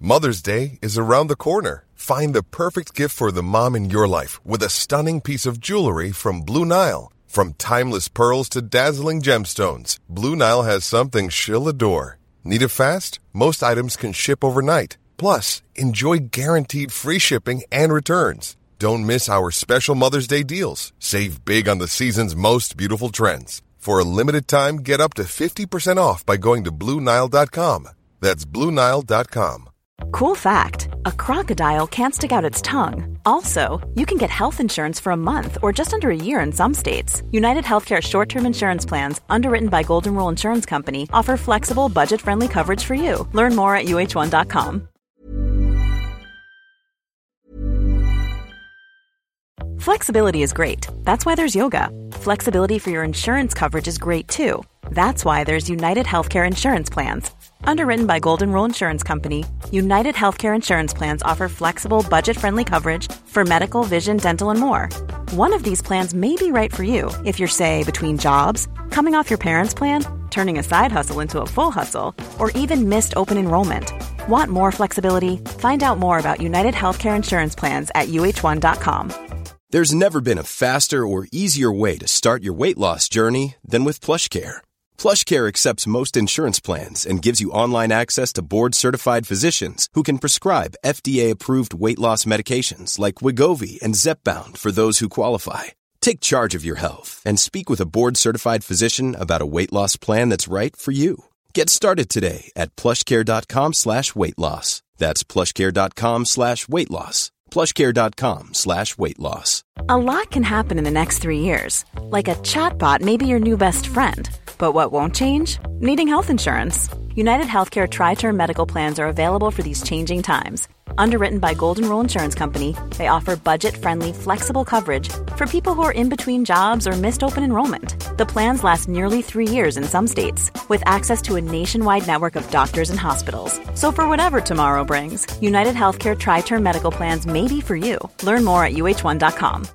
Mother's Day is around the corner. Find the perfect gift for the mom in your life with a stunning piece of jewelry from Blue Nile. From timeless pearls to dazzling gemstones, Blue Nile has something she'll adore. Need it fast? Most items can ship overnight. Plus, enjoy guaranteed free shipping and returns. Don't miss our special Mother's Day deals. Save big on the season's most beautiful trends. For a limited time, get up to 50% off by going to BlueNile.com. That's BlueNile.com. Cool fact, a crocodile can't stick out its tongue. Also, you can get health insurance for a month or just under a year in some states. United Healthcare short-term insurance plans, underwritten by Golden Rule Insurance Company, offer flexible, budget-friendly coverage for you. Learn more at UH1.com. Flexibility is great. That's why there's yoga. Flexibility for your insurance coverage is great too. That's why there's United Healthcare Insurance Plans. Underwritten by Golden Rule Insurance Company, United Healthcare Insurance Plans offer flexible, budget-friendly coverage for medical, vision, dental, and more. One of these plans may be right for you if you're, say, between jobs, coming off your parents' plan, turning a side hustle into a full hustle, or even missed open enrollment. Want more flexibility? Find out more about United Healthcare Insurance Plans at UH1.com. There's never been a faster or easier way to start your weight loss journey than with PlushCare. PlushCare accepts most insurance plans and gives you online access to board-certified physicians who can prescribe FDA-approved weight loss medications like Wegovy and Zepbound for those who qualify. Take charge of your health and speak with a board-certified physician about a weight loss plan that's right for you. Get started today at plushcare.com/weight loss. That's plushcare.com/weight loss. plushcare.com/weight loss. A lot can happen in the next 3 years. Like a chatbot may be your new best friend. But what won't change? Needing health insurance. United Healthcare Tri-Term Medical Plans are available for these changing times. Underwritten by Golden Rule Insurance Company, they offer budget-friendly, flexible coverage for people who are in between jobs or missed open enrollment. The plans last nearly 3 years in some states, with access to a nationwide network of doctors and hospitals. So for whatever tomorrow brings, United Healthcare Tri-Term Medical Plans may be for you. Learn more at UH1.com.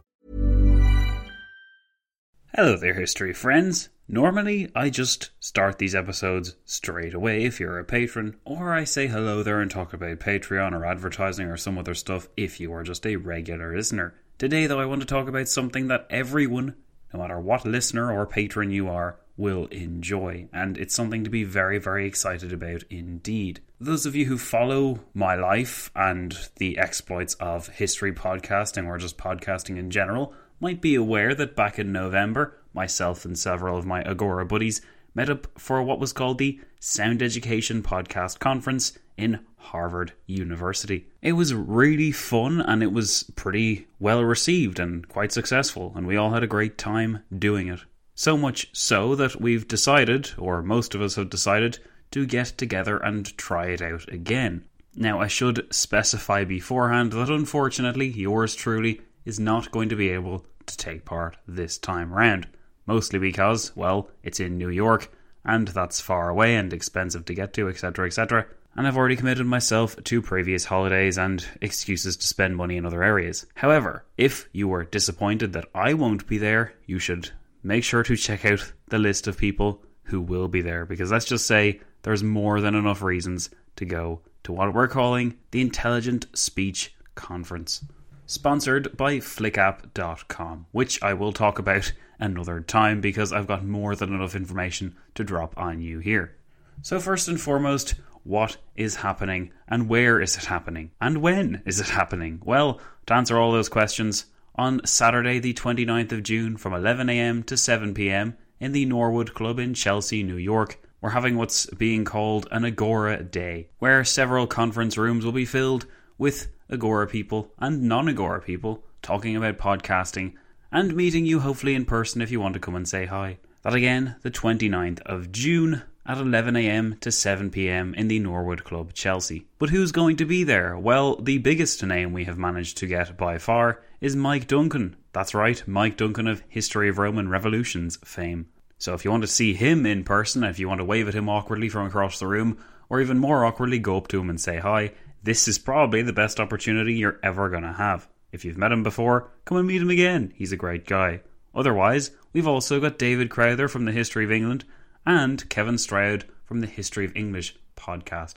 Hello there, history friends. Normally, I just start these episodes straight away if you're a patron, or I say hello there and talk about Patreon or advertising or some other stuff if you are just a regular listener. Today, though, I want to talk about something that everyone, no matter what listener or patron you are, will enjoy, and it's something to be very, very excited about indeed. Those of you who follow my life and the exploits of history podcasting, or just podcasting in general, might be aware that back in November, myself and several of my Agora buddies met up for what was called the Sound Education Podcast Conference in Harvard University. It was really fun and it was pretty well received and quite successful, and we all had a great time doing it. So much so that we've decided, or most of us have decided, to get together and try it out again. Now, I should specify beforehand that unfortunately yours truly is not going to be able to take part this time round. Mostly because, well, it's in New York, and that's far away and expensive to get to, etc, etc. And I've already committed myself to previous holidays and excuses to spend money in other areas. However, if you were disappointed that I won't be there, you should make sure to check out the list of people who will be there, because let's just say there's more than enough reasons to go to what we're calling the Intelligent Speech Conference. Sponsored by flickapp.com, which I will talk about another time because I've got more than enough information to drop on you here. So first and foremost, what is happening and where is it happening and when is it happening? Well, to answer all those questions, on Saturday the 29th of June from 11 a.m. to 7 p.m. in the Norwood Club in Chelsea, New York, we're having what's being called an Agora Day, where several conference rooms will be filled with Agora people and non-Agora people talking about podcasting and meeting you hopefully in person if you want to come and say hi. That again, the 29th of June at 11 a.m. to 7 p.m. in the Norwood Club, Chelsea. But who's going to be there? Well, the biggest name we have managed to get by far is Mike Duncan. That's right, Mike Duncan of History of Roman Revolutions fame. So if you want to see him in person, if you want to wave at him awkwardly from across the room, or even more awkwardly go up to him and say hi, this is probably the best opportunity you're ever going to have. If you've met him before, come and meet him again. He's a great guy. Otherwise, we've also got David Crowther from the History of England and Kevin Stroud from the History of English podcast.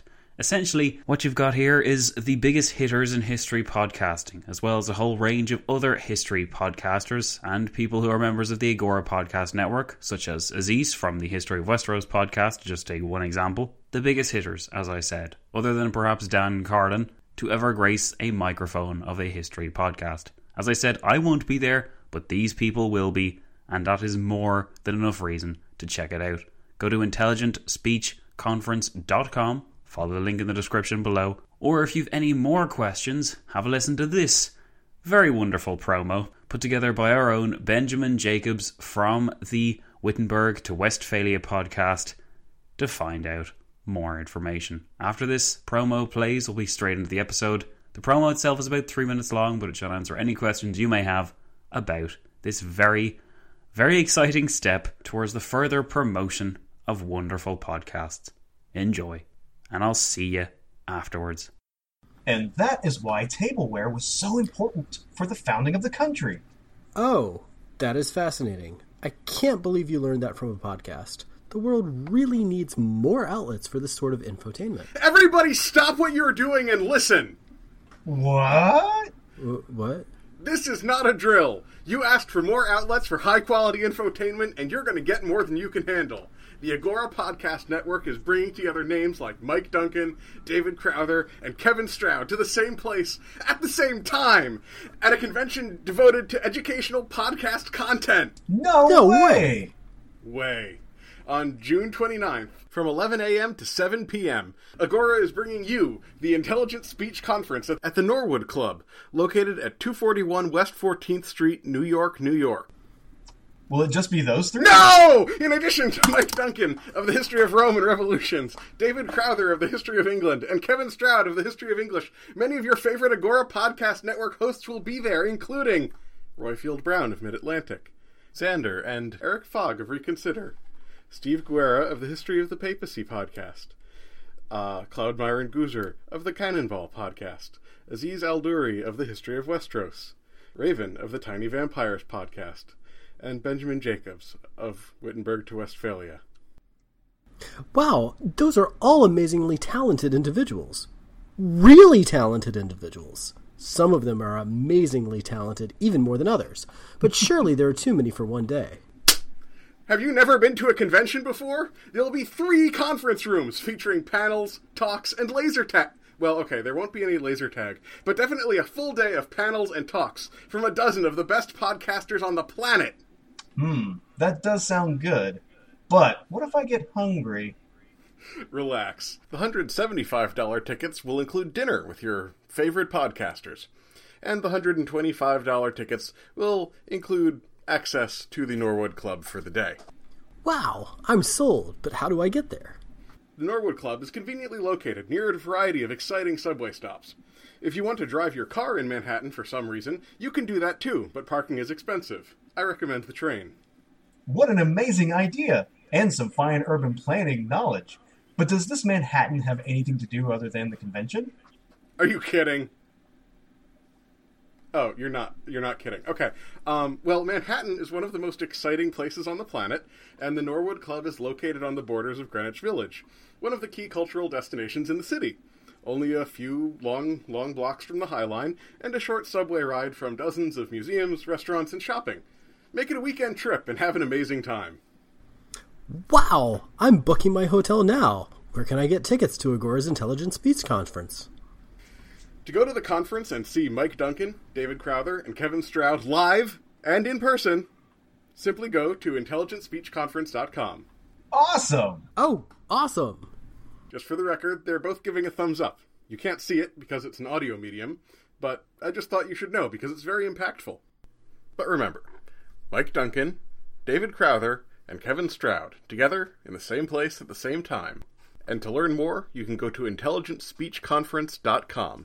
Essentially, what you've got here is the biggest hitters in history podcasting, as well as a whole range of other history podcasters and people who are members of the Agora Podcast Network, such as Aziz from the History of Westeros podcast, to just take one example. The biggest hitters, as I said, other than perhaps Dan Carlin, to ever grace a microphone of a history podcast. As I said, I won't be there, but these people will be, and that is more than enough reason to check it out. Go to intelligentspeechconference.com, follow the link in the description below, or if you've any more questions, have a listen to this very wonderful promo put together by our own Benjamin Jacobs from the Wittenberg to Westphalia podcast to find out more information. After this promo plays, we'll be straight into the episode. The promo itself is about 3 minutes long, but it shall answer any questions you may have about this very, very exciting step towards the further promotion of wonderful podcasts. Enjoy, and I'll see you afterwards. And that is why tableware was so important for the founding of the country. Oh, that is fascinating. I can't believe you learned that from a podcast. The world really needs more outlets for this sort of infotainment. Everybody stop what you're doing and listen! What? What? This is not a drill. You asked for more outlets for high-quality infotainment, and you're going to get more than you can handle. The Agora Podcast Network is bringing together names like Mike Duncan, David Crowther, and Kevin Stroud to the same place at the same time at a convention devoted to educational podcast content. No way! On June 29th, from 11 a.m. to 7 p.m., Agora is bringing you the Intelligent Speech Conference at the Norwood Club, located at 241 West 14th Street, New York, New York. Will it just be those three? No! In addition to Mike Duncan of the History of Rome and Revolutions, David Crowther of the History of England, and Kevin Stroud of the History of English, many of your favorite Agora Podcast Network hosts will be there, including Royfield Brown of Mid-Atlantic, Xander and Eric Fogg of Reconsider, Steve Guerra of the History of the Papacy podcast, Cloud Myron Gooser of the Cannonball podcast, Aziz Al-Duri of the History of Westeros, Raven of the Tiny Vampires podcast, and Benjamin Jacobs of Wittenberg to Westphalia. Wow, those are all amazingly talented individuals. Really talented individuals. Some of them are amazingly talented, even more than others. But surely there are too many for one day. Have you never been to a convention before? There'll be 3 conference rooms featuring panels, talks, and laser tag. Well, okay, there won't be any laser tag, but definitely a full day of panels and talks from a dozen of the best podcasters on the planet. That does sound good. But what if I get hungry? Relax. The $175 tickets will include dinner with your favorite podcasters. And the $125 tickets will include access to the Norwood Club for the day. Wow, I'm sold, but how do I get there? The Norwood Club is conveniently located near a variety of exciting subway stops. If you want to drive your car in Manhattan for some reason, you can do that too, but parking is expensive. I recommend the train. What an amazing idea! And some fine urban planning knowledge. But does this Manhattan have anything to do other than the convention? Are you kidding? Oh, you're not kidding. Okay. Well, Manhattan is one of the most exciting places on the planet, and the Norwood Club is located on the borders of Greenwich Village, one of the key cultural destinations in the city. Only a few long blocks from the High Line, and a short subway ride from dozens of museums, restaurants, and shopping. Make it a weekend trip and have an amazing time. Wow, I'm booking my hotel now. Where can I get tickets to Agora's Intelligent Speech Conference? To go to the conference and see Mike Duncan, David Crowther, and Kevin Stroud live and in person, simply go to intelligentspeechconference.com. Awesome! Oh, awesome! Just for the record, they're both giving a thumbs up. You can't see it because it's an audio medium, but I just thought you should know because it's very impactful. But remember, Mike Duncan, David Crowther, and Kevin Stroud, together in the same place at the same time. And to learn more, you can go to intelligentspeechconference.com.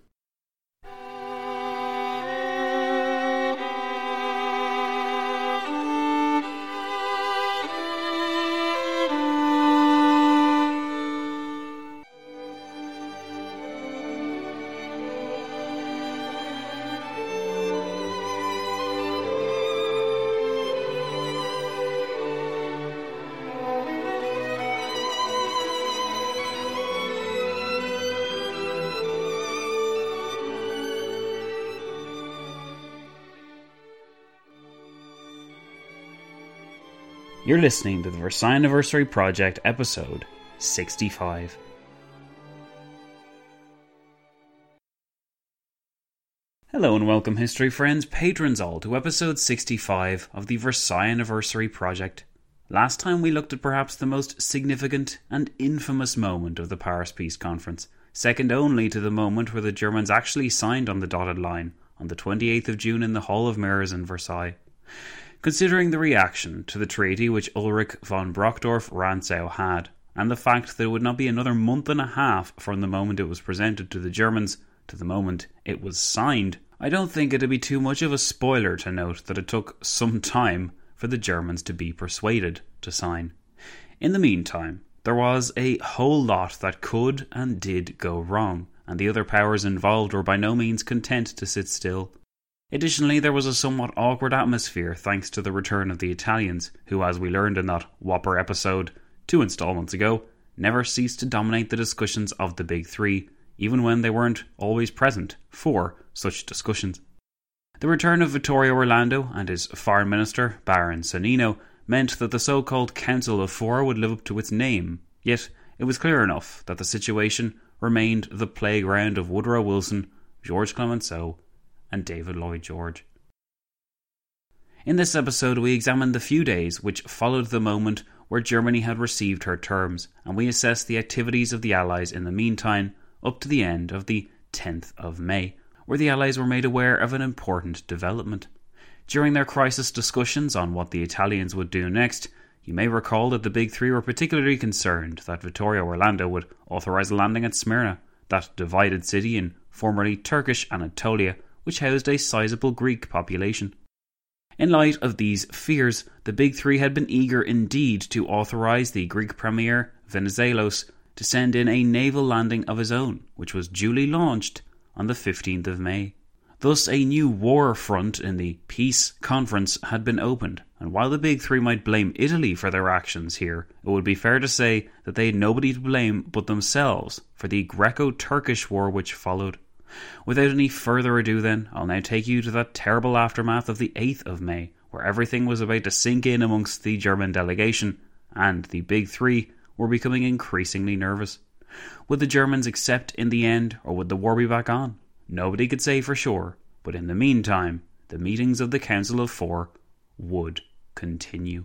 You're listening to the Versailles Anniversary Project, episode 65. Hello and welcome, history friends, patrons all, to episode 65 of the Versailles Anniversary Project. Last time we looked at perhaps the most significant and infamous moment of the Paris Peace Conference, second only to the moment where the Germans actually signed on the dotted line on the 28th of June in the Hall of Mirrors in Versailles. Considering the reaction to the treaty which Ulrich von Brockdorff-Rantzau had, and the fact that it would not be another month and a half from the moment it was presented to the Germans to the moment it was signed, I don't think it'd be too much of a spoiler to note that it took some time for the Germans to be persuaded to sign. In the meantime, there was a whole lot that could and did go wrong, and the other powers involved were by no means content to sit still. Additionally, there was a somewhat awkward atmosphere thanks to the return of the Italians, who, as we learned in that whopper episode 2 installments ago, never ceased to dominate the discussions of the Big Three, even when they weren't always present for such discussions. The return of Vittorio Orlando and his foreign minister, Baron Sonnino, meant that the so-called Council of Four would live up to its name, yet it was clear enough that the situation remained the playground of Woodrow Wilson, Georges Clemenceau, and David Lloyd George. In this episode, we examine the few days which followed the moment where Germany had received her terms, and we assess the activities of the Allies in the meantime up to the end of the 10th of May, where the Allies were made aware of an important development. During their crisis discussions on what the Italians would do next, you may recall that the Big Three were particularly concerned that Vittorio Orlando would authorise a landing at Smyrna, that divided city in formerly Turkish Anatolia, which housed a sizable Greek population. In light of these fears, the Big Three had been eager indeed to authorise the Greek Premier Venizelos to send in a naval landing of his own, which was duly launched on the 15th of May. Thus a new war front in the peace conference had been opened, and while the Big Three might blame Italy for their actions here, it would be fair to say that they had nobody to blame but themselves for the Greco-Turkish war which followed. Without any further ado then, I'll now take you to that terrible aftermath of the 8th of May, where everything was about to sink in amongst the German delegation, and the Big Three were becoming increasingly nervous. Would the Germans accept in the end, or would the war be back on? Nobody could say for sure, but in the meantime, the meetings of the Council of Four would continue.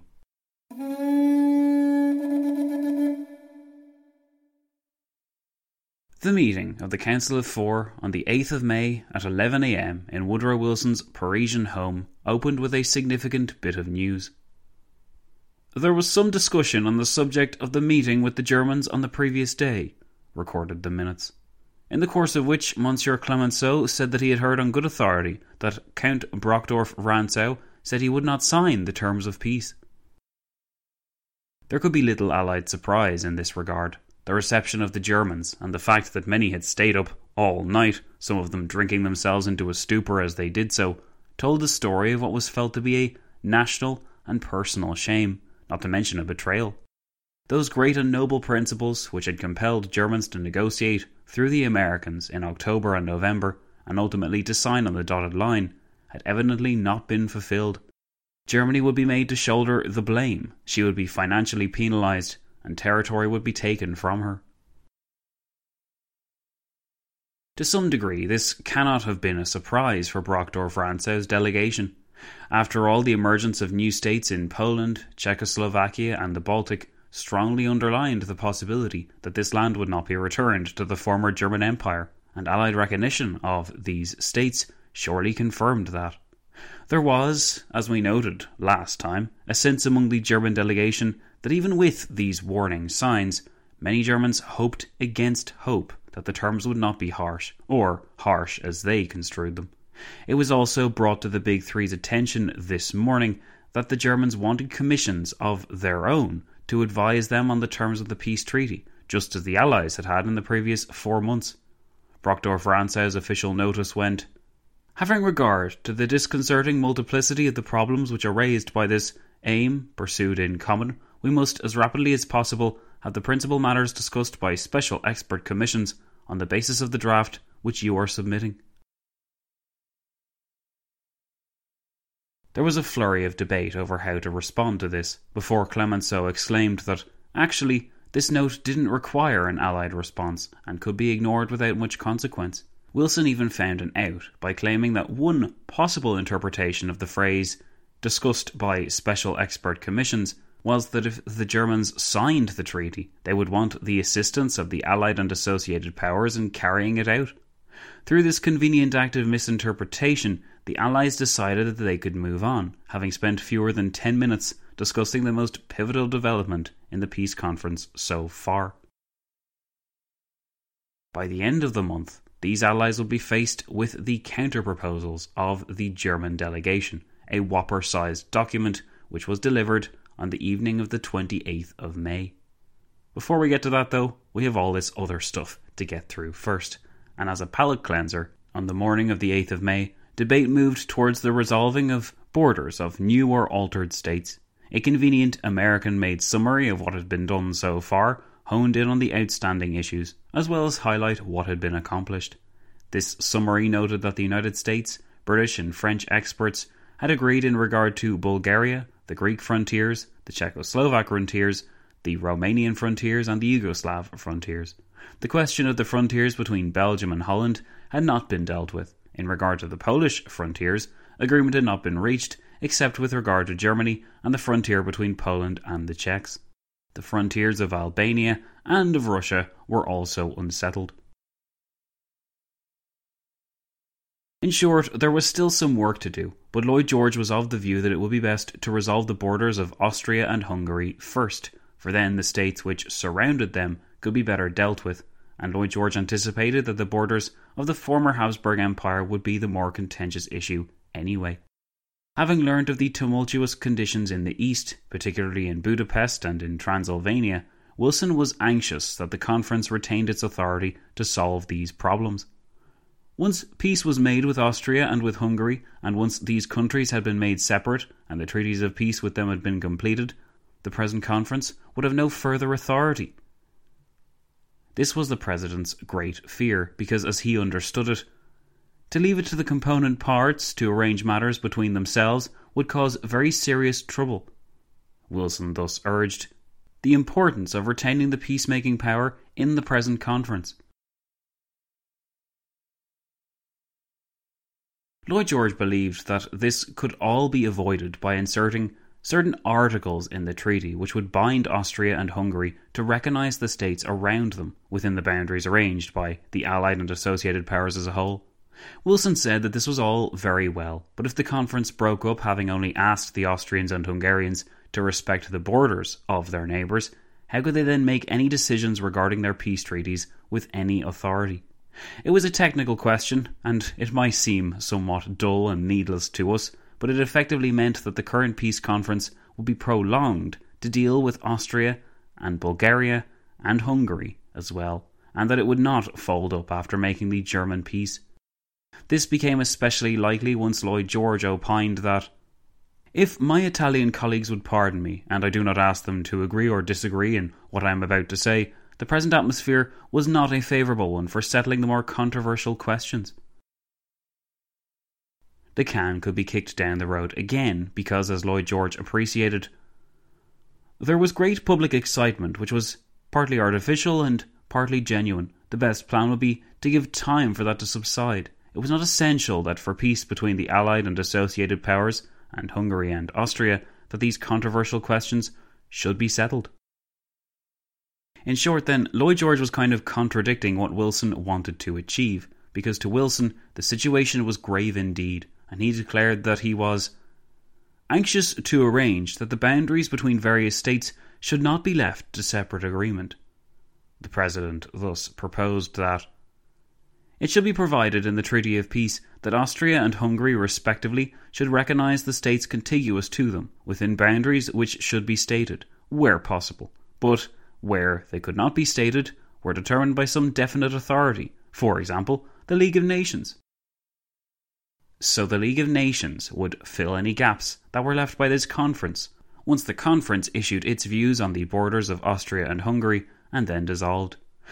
The meeting of the Council of Four on the 8th of May at 11 a.m. in Woodrow Wilson's Parisian home opened with a significant bit of news. There was some discussion on the subject of the meeting with the Germans on the previous day, recorded the minutes, in the course of which Monsieur Clemenceau said that he had heard on good authority that Count Brockdorff-Rantzau said he would not sign the terms of peace. There could be little Allied surprise in this regard. The reception of the Germans, and the fact that many had stayed up all night, some of them drinking themselves into a stupor as they did so, told the story of what was felt to be a national and personal shame, not to mention a betrayal. Those great and noble principles which had compelled Germans to negotiate through the Americans in October and November, and ultimately to sign on the dotted line, had evidently not been fulfilled. Germany would be made to shoulder the blame, she would be financially penalised, and territory would be taken from her. To some degree, this cannot have been a surprise for Brockdorff-Rantzau's delegation. After all, the emergence of new states in Poland, Czechoslovakia and the Baltic strongly underlined the possibility that this land would not be returned to the former German Empire, and Allied recognition of these states surely confirmed that. There was, as we noted last time, a sense among the German delegation that even with these warning signs, many Germans hoped against hope that the terms would not be harsh, or harsh as they construed them. It was also brought to the Big Three's attention this morning that the Germans wanted commissions of their own to advise them on the terms of the peace treaty, just as the Allies had had in the previous 4 months. Brockdorff-Rantzau's official notice went, "Having regard to the disconcerting multiplicity of the problems which are raised by this aim pursued in common, we must, as rapidly as possible, have the principal matters discussed by special expert commissions on the basis of the draft which you are submitting." There was a flurry of debate over how to respond to this, before Clemenceau exclaimed that, actually, this note didn't require an Allied response and could be ignored without much consequence. Wilson even found an out by claiming that one possible interpretation of the phrase, discussed by special expert commissions, was that if the Germans signed the treaty, they would want the assistance of the Allied and associated powers in carrying it out. Through this convenient act of misinterpretation, the Allies decided that they could move on, having spent fewer than 10 minutes discussing the most pivotal development in the peace conference so far. By the end of the month, these Allies would be faced with the counter-proposals of the German delegation, a whopper-sized document which was delivered on the evening of the 28th of May. Before we get to that though, we have all this other stuff to get through first, and as a palate cleanser, on the morning of the 8th of May, debate moved towards the resolving of borders of new or altered states. A convenient American-made summary of what had been done so far honed in on the outstanding issues, as well as highlight what had been accomplished. This summary noted that the United States, British and French experts had agreed in regard to Bulgaria, the Greek frontiers, the Czechoslovak frontiers, the Romanian frontiers and the Yugoslav frontiers. The question of the frontiers between Belgium and Holland had not been dealt with. In regard to the Polish frontiers, agreement had not been reached, except with regard to Germany and the frontier between Poland and the Czechs. The frontiers of Albania and of Russia were also unsettled. In short, there was still some work to do, but Lloyd George was of the view that it would be best to resolve the borders of Austria and Hungary first, for then the states which surrounded them could be better dealt with, and Lloyd George anticipated that the borders of the former Habsburg Empire would be the more contentious issue anyway. Having learned of the tumultuous conditions in the east, particularly in Budapest and in Transylvania, Wilson was anxious that the conference retained its authority to solve these problems. Once peace was made with Austria and with Hungary, and once these countries had been made separate and the treaties of peace with them had been completed, the present conference would have no further authority. This was the President's great fear, because as he understood it, to leave it to the component parts to arrange matters between themselves would cause very serious trouble. Wilson thus urged the importance of retaining the peacemaking power in the present conference. Lloyd George believed that this could all be avoided by inserting certain articles in the treaty which would bind Austria and Hungary to recognise the states around them within the boundaries arranged by the Allied and associated powers as a whole. Wilson said that this was all very well, but if the conference broke up having only asked the Austrians and Hungarians to respect the borders of their neighbours, how could they then make any decisions regarding their peace treaties with any authority? It was a technical question, and it might seem somewhat dull and needless to us, but it effectively meant that the current peace conference would be prolonged to deal with Austria and Bulgaria and Hungary as well, and that it would not fold up after making the German peace. This became especially likely once Lloyd George opined that, if my Italian colleagues would pardon me, and I do not ask them to agree or disagree in what I am about to say, the present atmosphere was not a favourable one for settling the more controversial questions. The can could be kicked down the road again because, as Lloyd George appreciated, there was great public excitement which was partly artificial and partly genuine. The best plan would be to give time for that to subside. It was not essential that for peace between the Allied and associated powers, and Hungary and Austria, that these controversial questions should be settled. In short then, Lloyd George was kind of contradicting what Wilson wanted to achieve, because to Wilson the situation was grave indeed, and he declared that he was anxious to arrange that the boundaries between various states should not be left to separate agreement. The President thus proposed that it should be provided in the Treaty of Peace that Austria and Hungary respectively should recognise the states contiguous to them within boundaries which should be stated, where possible, but where they could not be stated were determined by some definite authority, for example, the League of Nations. So the League of Nations would fill any gaps that were left by this conference, once the conference issued its views on the borders of Austria and Hungary and then dissolved.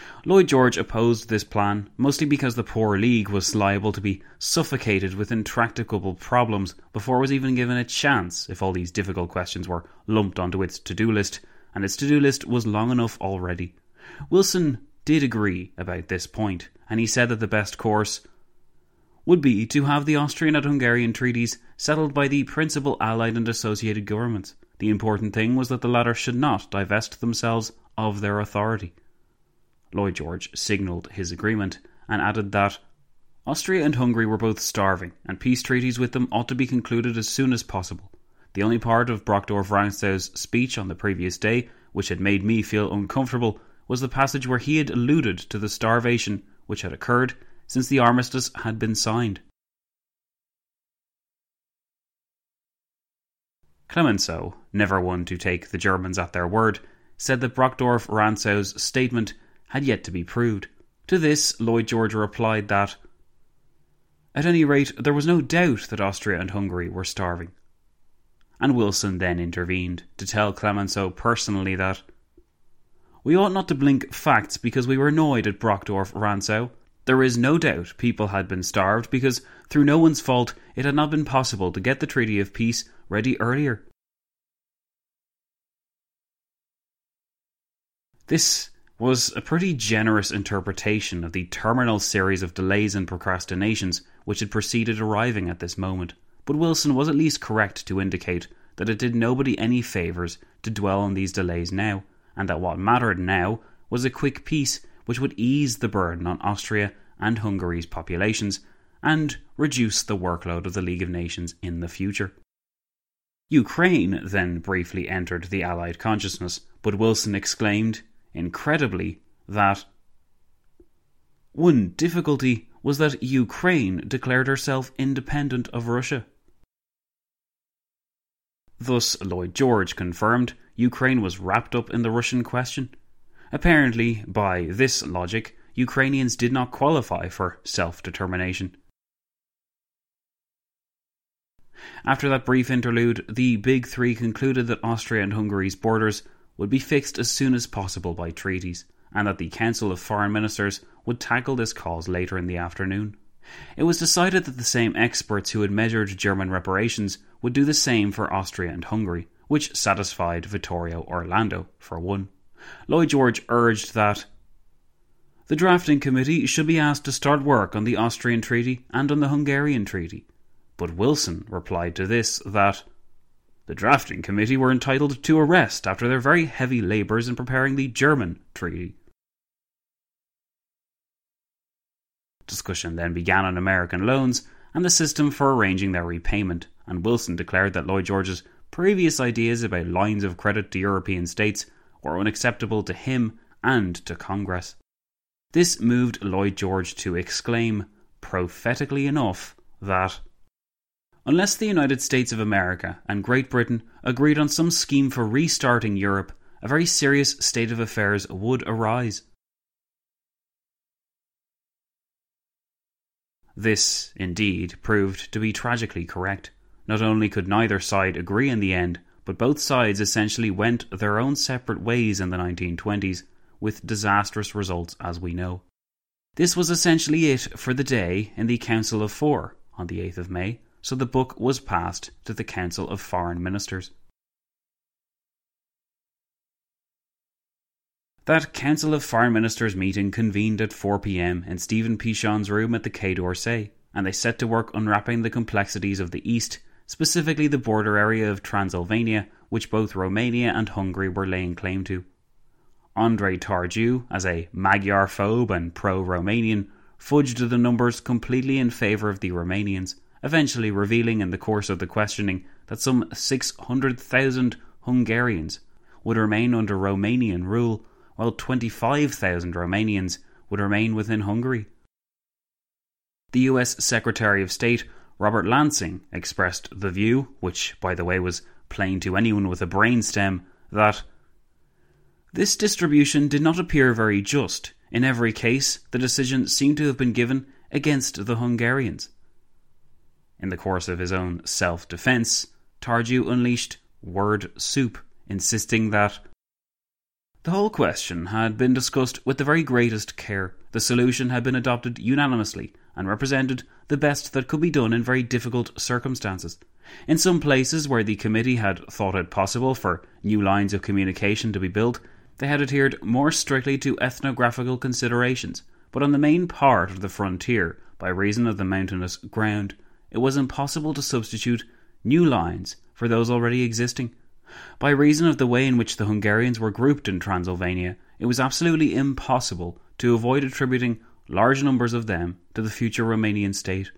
Lloyd George opposed this plan, mostly because the poor League was liable to be suffocated with intractable problems before it was even given a chance if all these difficult questions were lumped onto its to-do list, and its to-do list was long enough already. Wilson did agree about this point, and he said that the best course would be to have the Austrian and Hungarian treaties settled by the principal Allied and associated governments. The important thing was that the latter should not divest themselves of their authority. Lloyd George signalled his agreement and added that Austria and Hungary were both starving, and peace treaties with them ought to be concluded as soon as possible. The only part of Brockdorff-Rantzau's speech on the previous day which had made me feel uncomfortable was the passage where he had alluded to the starvation which had occurred since the armistice had been signed. Clemenceau, never one to take the Germans at their word, said that Brockdorff-Rantzau's statement had yet to be proved. To this, Lloyd George replied that, at any rate, there was no doubt that Austria and Hungary were starving. And Wilson then intervened to tell Clemenceau personally that we ought not to blink facts because we were annoyed at Brockdorff-Rantzau. There is no doubt people had been starved because, through no one's fault, it had not been possible to get the Treaty of Peace ready earlier. This was a pretty generous interpretation of the terminal series of delays and procrastinations which had preceded arriving at this moment, but Wilson was at least correct to indicate that it did nobody any favours to dwell on these delays now, and that what mattered now was a quick peace which would ease the burden on Austria and Hungary's populations and reduce the workload of the League of Nations in the future. Ukraine then briefly entered the Allied consciousness, but Wilson exclaimed, incredibly, that one difficulty was that Ukraine declared herself independent of Russia. Thus, Lloyd George confirmed Ukraine was wrapped up in the Russian question. Apparently, by this logic, Ukrainians did not qualify for self-determination. After that brief interlude, the Big Three concluded that Austria and Hungary's borders would be fixed as soon as possible by treaties, and that the Council of Foreign Ministers would tackle this cause later in the afternoon. It was decided that the same experts who had measured German reparations would do the same for Austria and Hungary, which satisfied Vittorio Orlando, for one. Lloyd George urged that the drafting committee should be asked to start work on the Austrian treaty and on the Hungarian treaty. But Wilson replied to this that the drafting committee were entitled to a rest after their very heavy labours in preparing the German treaty. Discussion then began on American loans and the system for arranging their repayment, and Wilson declared that Lloyd George's previous ideas about lines of credit to European states were unacceptable to him and to Congress. This moved Lloyd George to exclaim, prophetically enough, that unless the United States of America and Great Britain agreed on some scheme for restarting Europe, a very serious state of affairs would arise. This, indeed, proved to be tragically correct. Not only could neither side agree in the end, but both sides essentially went their own separate ways in the 1920s, with disastrous results as we know. This was essentially it for the day in the Council of Four on the 8th of May, so the book was passed to the Council of Foreign Ministers. That Council of Foreign Ministers meeting convened at 4 p.m. in Stephen Pichon's room at the Quai d'Orsay, and they set to work unwrapping the complexities of the East, specifically the border area of Transylvania, which both Romania and Hungary were laying claim to. Andrei Tardieu, as a Magyar-phobe and pro-Romanian, fudged the numbers completely in favour of the Romanians, eventually revealing in the course of the questioning that some 600,000 Hungarians would remain under Romanian rule, while 25,000 Romanians would remain within Hungary. The US Secretary of State Robert Lansing expressed the view, which by the way was plain to anyone with a brainstem, that this distribution did not appear very just. In every case, the decision seemed to have been given against the Hungarians. In the course of his own self-defence, Tardieu unleashed word soup, insisting that The whole question had been discussed with the very greatest care. The solution had been adopted unanimously and represented the best that could be done in very difficult circumstances. In some places where the committee had thought it possible for new lines of communication to be built, they had adhered more strictly to ethnographical considerations, but on the main part of the frontier, by reason of the mountainous ground, it was impossible to substitute new lines for those already existing. By reason of the way in which the Hungarians were grouped in Transylvania, it was absolutely impossible to avoid attributing large numbers of them to the future Romanian state.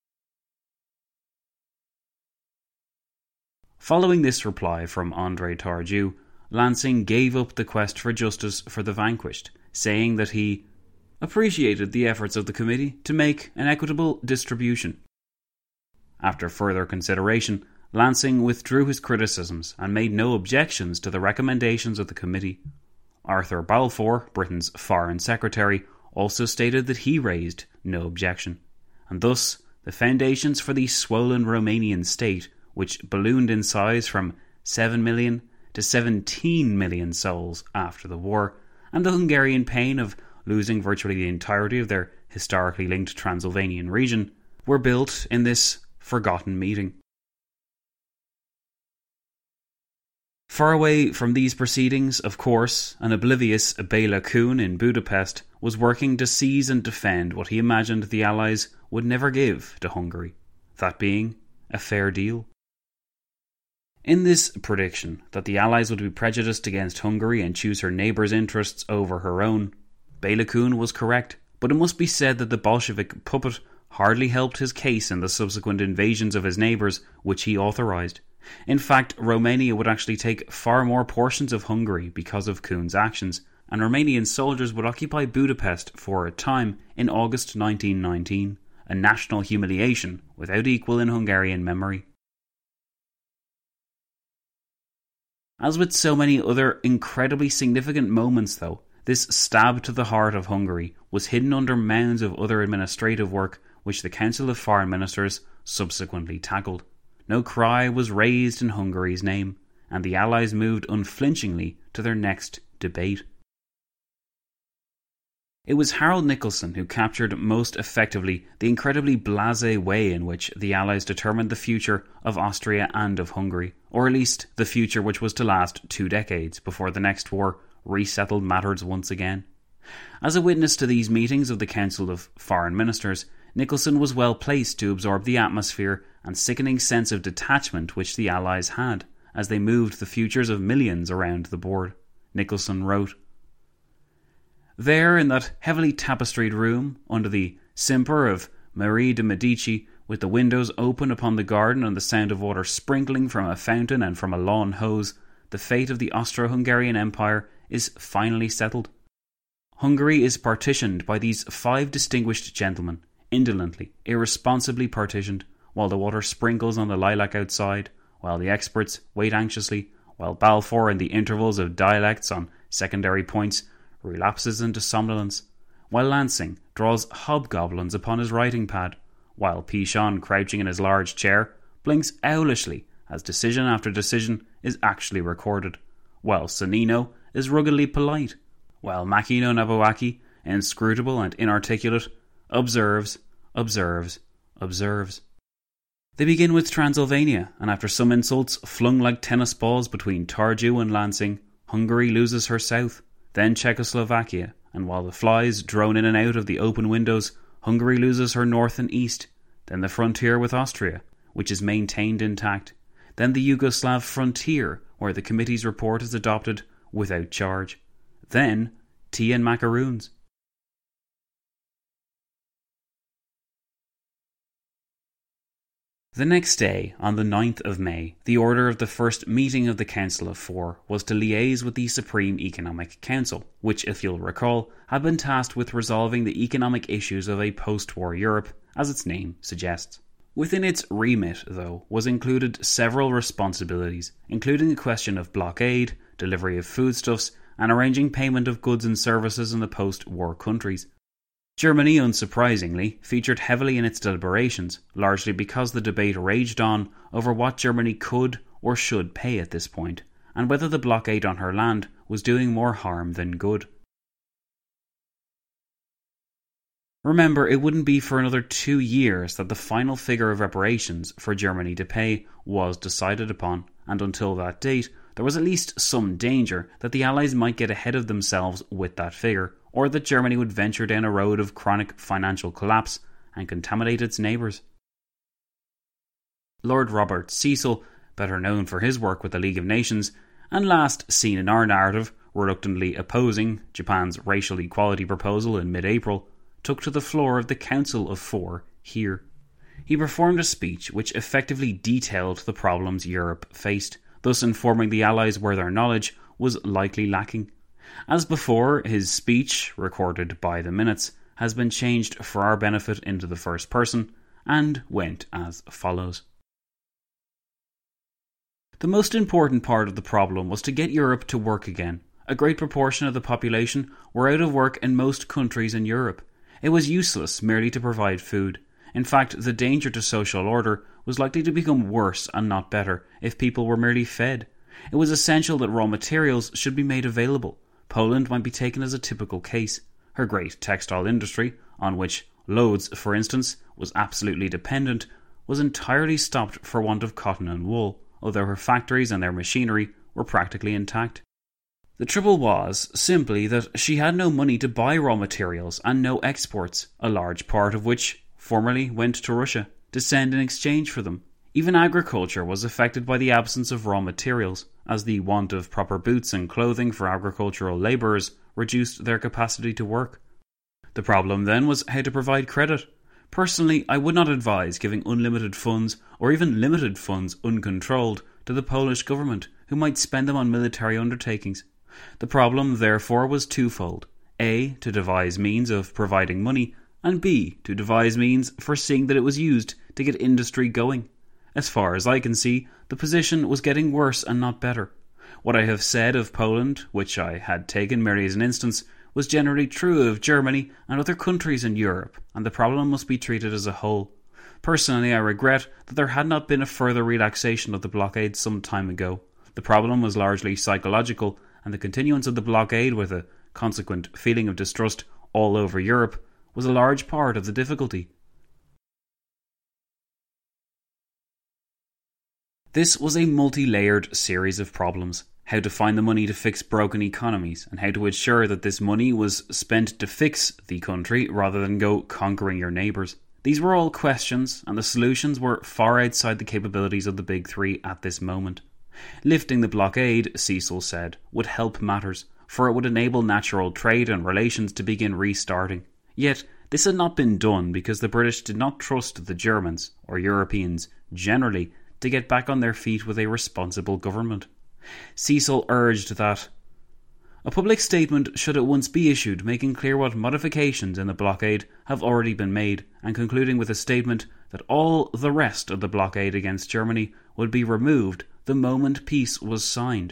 Following this reply from Andrei Tardieu, Lansing gave up the quest for justice for the vanquished, saying that he appreciated the efforts of the committee to make an equitable distribution. After further consideration, Lansing withdrew his criticisms and made no objections to the recommendations of the committee. Arthur Balfour, Britain's Foreign Secretary, also stated that he raised no objection, and thus the foundations for the swollen Romanian state, which ballooned in size from 7 million to 17 million souls after the war, and the Hungarian pain of losing virtually the entirety of their historically linked Transylvanian region, were built in this forgotten meeting. Far away from these proceedings, of course, an oblivious Béla Kun in Budapest was working to seize and defend what he imagined the Allies would never give to Hungary, that being a fair deal. In this prediction that the Allies would be prejudiced against Hungary and choose her neighbours' interests over her own, Béla Kun was correct, but it must be said that the Bolshevik puppet hardly helped his case in the subsequent invasions of his neighbours, which he authorised. In fact, Romania would actually take far more portions of Hungary because of Kun's actions, and Romanian soldiers would occupy Budapest for a time in August 1919, a national humiliation without equal in Hungarian memory. As with so many other incredibly significant moments though, this stab to the heart of Hungary was hidden under mounds of other administrative work which the Council of Foreign Ministers subsequently tackled. No cry was raised in Hungary's name, and the Allies moved unflinchingly to their next debate. It was Harold Nicolson who captured most effectively the incredibly blasé way in which the Allies determined the future of Austria and of Hungary, or at least the future which was to last 2 decades before the next war resettled matters once again. As a witness to these meetings of the Council of Foreign Ministers, Nicolson was well placed to absorb the atmosphere and sickening sense of detachment which the Allies had as they moved the futures of millions around the board. Nicolson wrote, "There in that heavily tapestried room, under the simper of Marie de Medici, with the windows open upon the garden and the sound of water sprinkling from a fountain and from a lawn hose, the fate of the Austro-Hungarian Empire is finally settled. Hungary is partitioned by these 5 distinguished gentlemen, indolently, irresponsibly partitioned, while the water sprinkles on the lilac outside, while the experts wait anxiously, while Balfour in the intervals of dialects on secondary points relapses into somnolence, while Lansing draws hobgoblins upon his writing pad, while Pichon, crouching in his large chair, blinks owlishly as decision after decision is actually recorded, while Sonnino is ruggedly polite, while Makino Nabowaki, inscrutable and inarticulate, observes. They begin with Transylvania, and after some insults flung like tennis balls between Tardieu and Lansing, Hungary loses her south, then Czechoslovakia, and while the flies drone in and out of the open windows, Hungary loses her north and east, then the frontier with Austria, which is maintained intact, then the Yugoslav frontier, where the committee's report is adopted without charge, then tea and macaroons. The next day, on the 9th of May, the order of the first meeting of the Council of Four was to liaise with the Supreme Economic Council, which, if you'll recall, had been tasked with resolving the economic issues of a post-war Europe, as its name suggests. Within its remit, though, was included several responsibilities, including the question of blockade, delivery of foodstuffs, and arranging payment of goods and services in the post-war countries. Germany, unsurprisingly, featured heavily in its deliberations, largely because the debate raged on over what Germany could or should pay at this point, and whether the blockade on her land was doing more harm than good. Remember, it wouldn't be for another 2 years that the final figure of reparations for Germany to pay was decided upon, and until that date, there was at least some danger that the Allies might get ahead of themselves with that figure, or that Germany would venture down a road of chronic financial collapse and contaminate its neighbours. Lord Robert Cecil, better known for his work with the League of Nations, and last seen in our narrative reluctantly opposing Japan's racial equality proposal in mid-April, took to the floor of the Council of Four here. He performed a speech which effectively detailed the problems Europe faced, thus informing the Allies where their knowledge was likely lacking. As before, his speech, recorded by the minutes, has been changed for our benefit into the first person, and went as follows. The most important part of the problem was to get Europe to work again. A great proportion of the population were out of work in most countries in Europe. It was useless merely to provide food. In fact, the danger to social order was likely to become worse and not better if people were merely fed. It was essential that raw materials should be made available. Poland might be taken as a typical case. Her great textile industry, on which Lodz, for instance, was absolutely dependent, was entirely stopped for want of cotton and wool, although her factories and their machinery were practically intact. The trouble was simply that she had no money to buy raw materials and no exports, a large part of which formerly went to Russia, to send in exchange for them. Even agriculture was affected by the absence of raw materials, as the want of proper boots and clothing for agricultural labourers reduced their capacity to work. The problem then was how to provide credit. Personally, I would not advise giving unlimited funds, or even limited funds uncontrolled, to the Polish government, who might spend them on military undertakings. The problem, therefore, was twofold. A. To devise means of providing money, and B. To devise means for seeing that it was used to get industry going. As far as I can see, the position was getting worse and not better. What I have said of Poland, which I had taken merely as an instance, was generally true of Germany and other countries in Europe, and the problem must be treated as a whole. Personally, I regret that there had not been a further relaxation of the blockade some time ago. The problem was largely psychological, and the continuance of the blockade, with a consequent feeling of distrust all over Europe, was a large part of the difficulty. This was a multi-layered series of problems. How to find the money to fix broken economies, and how to ensure that this money was spent to fix the country rather than go conquering your neighbours. These were all questions, and the solutions were far outside the capabilities of the Big Three at this moment. Lifting the blockade, Cecil said, would help matters, for it would enable natural trade and relations to begin restarting. Yet, this had not been done because the British did not trust the Germans, or Europeans generally, to get back on their feet with a responsible government. Cecil urged that a public statement should at once be issued making clear what modifications in the blockade have already been made, and concluding with a statement that all the rest of the blockade against Germany would be removed the moment peace was signed.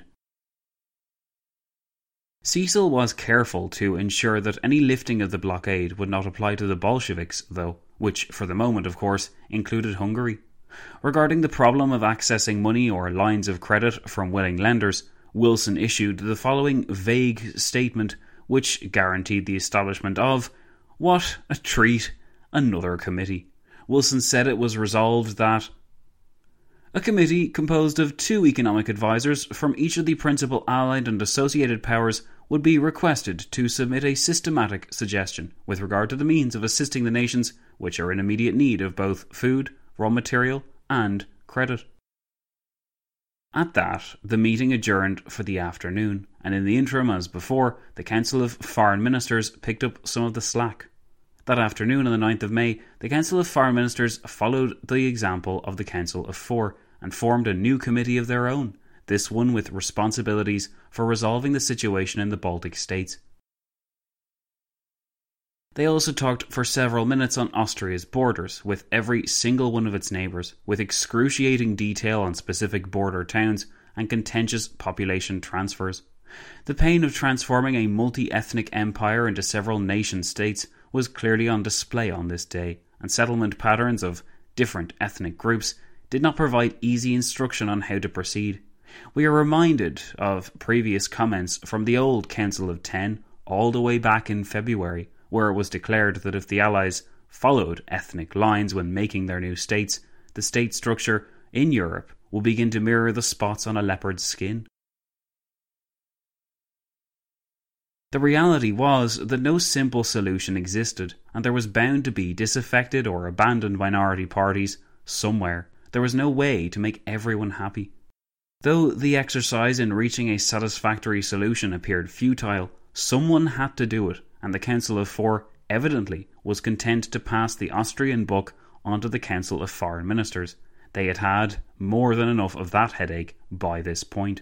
Cecil was careful to ensure that any lifting of the blockade would not apply to the Bolsheviks, though, which for the moment, of course, included Hungary. Regarding the problem of accessing money or lines of credit from willing lenders, Wilson issued the following vague statement which guaranteed the establishment of, what a treat, another committee. Wilson said it was resolved that a committee composed of 2 economic advisers from each of the principal allied and associated powers would be requested to submit a systematic suggestion with regard to the means of assisting the nations which are in immediate need of both food, raw material, and credit. At that, the meeting adjourned for the afternoon, and in the interim, as before, the Council of Foreign Ministers picked up some of the slack. That afternoon, on the 9th of May, the Council of Foreign Ministers followed the example of the Council of Four, and formed a new committee of their own, this one with responsibilities for resolving the situation in the Baltic states. They also talked for several minutes on Austria's borders with every single one of its neighbours, with excruciating detail on specific border towns and contentious population transfers. The pain of transforming a multi-ethnic empire into several nation-states was clearly on display on this day, and settlement patterns of different ethnic groups did not provide easy instruction on how to proceed. We are reminded of previous comments from the old Council of Ten all the way back in February, where it was declared that if the Allies followed ethnic lines when making their new states, the state structure in Europe will begin to mirror the spots on a leopard's skin. The reality was that no simple solution existed, and there was bound to be disaffected or abandoned minority parties somewhere. There was no way to make everyone happy. Though the exercise in reaching a satisfactory solution appeared futile, someone had to do it, and the Council of Four evidently was content to pass the Austrian book onto the Council of Foreign Ministers. They had had more than enough of that headache by this point.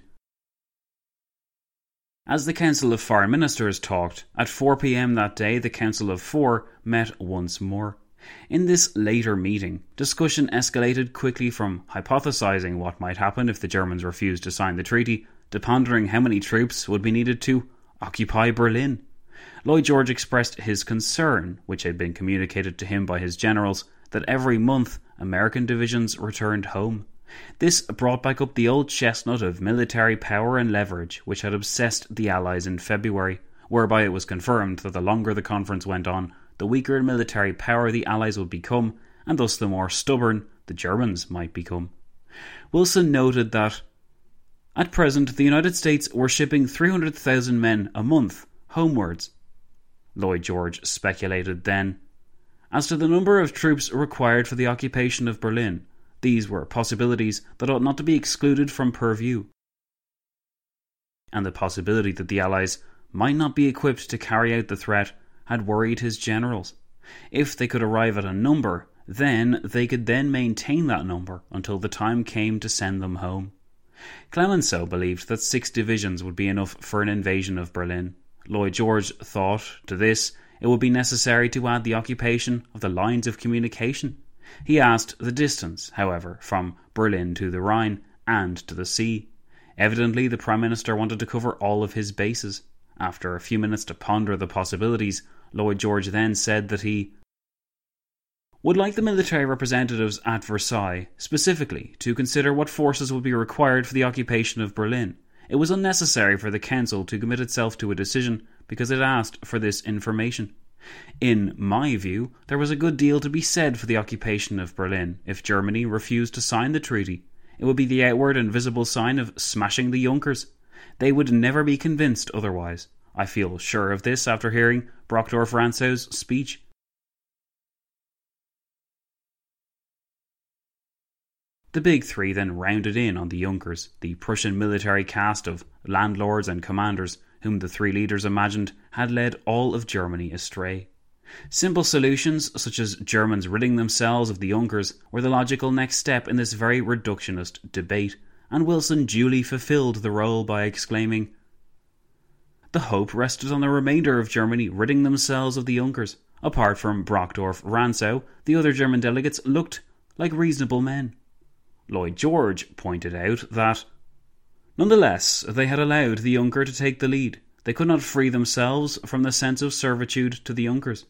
As the Council of Foreign Ministers talked, at 4 p.m. that day the Council of Four met once more. In this later meeting, discussion escalated quickly from hypothesizing what might happen if the Germans refused to sign the treaty, to pondering how many troops would be needed to occupy Berlin. Lloyd George expressed his concern, which had been communicated to him by his generals, that every month American divisions returned home. This brought back up the old chestnut of military power and leverage which had obsessed the Allies in February, whereby it was confirmed that the longer the conference went on, the weaker in military power the Allies would become, and thus the more stubborn the Germans might become. Wilson noted that, at present, the United States were shipping 300,000 men a month homewards. Lloyd George speculated then, as to the number of troops required for the occupation of Berlin, these were possibilities that ought not to be excluded from purview. And the possibility that the Allies might not be equipped to carry out the threat had worried his generals. If they could arrive at a number, then they could then maintain that number until the time came to send them home. Clemenceau believed that 6 divisions would be enough for an invasion of Berlin. Lloyd George thought, to this, it would be necessary to add the occupation of the lines of communication. He asked the distance, however, from Berlin to the Rhine and to the sea. Evidently, the Prime Minister wanted to cover all of his bases. After a few minutes to ponder the possibilities, Lloyd George then said that he would like the military representatives at Versailles, specifically, to consider what forces would be required for the occupation of Berlin. It was unnecessary for the Council to commit itself to a decision because it asked for this information. In my view, there was a good deal to be said for the occupation of Berlin if Germany refused to sign the treaty. It would be the outward and visible sign of smashing the Junkers. They would never be convinced otherwise. I feel sure of this after hearing Brockdorff-Ransau's speech. The Big Three then rounded in on the Junkers, the Prussian military caste of landlords and commanders whom the three leaders imagined had led all of Germany astray. Simple solutions, such as Germans ridding themselves of the Junkers, were the logical next step in this very reductionist debate, and Wilson duly fulfilled the role by exclaiming, "The hope rested on the remainder of Germany ridding themselves of the Junkers. Apart from Brockdorff-Rantzau, the other German delegates looked like reasonable men." Lloyd George pointed out that, nonetheless, they had allowed the Junker to take the lead. They could not free themselves from the sense of servitude to the Junkers.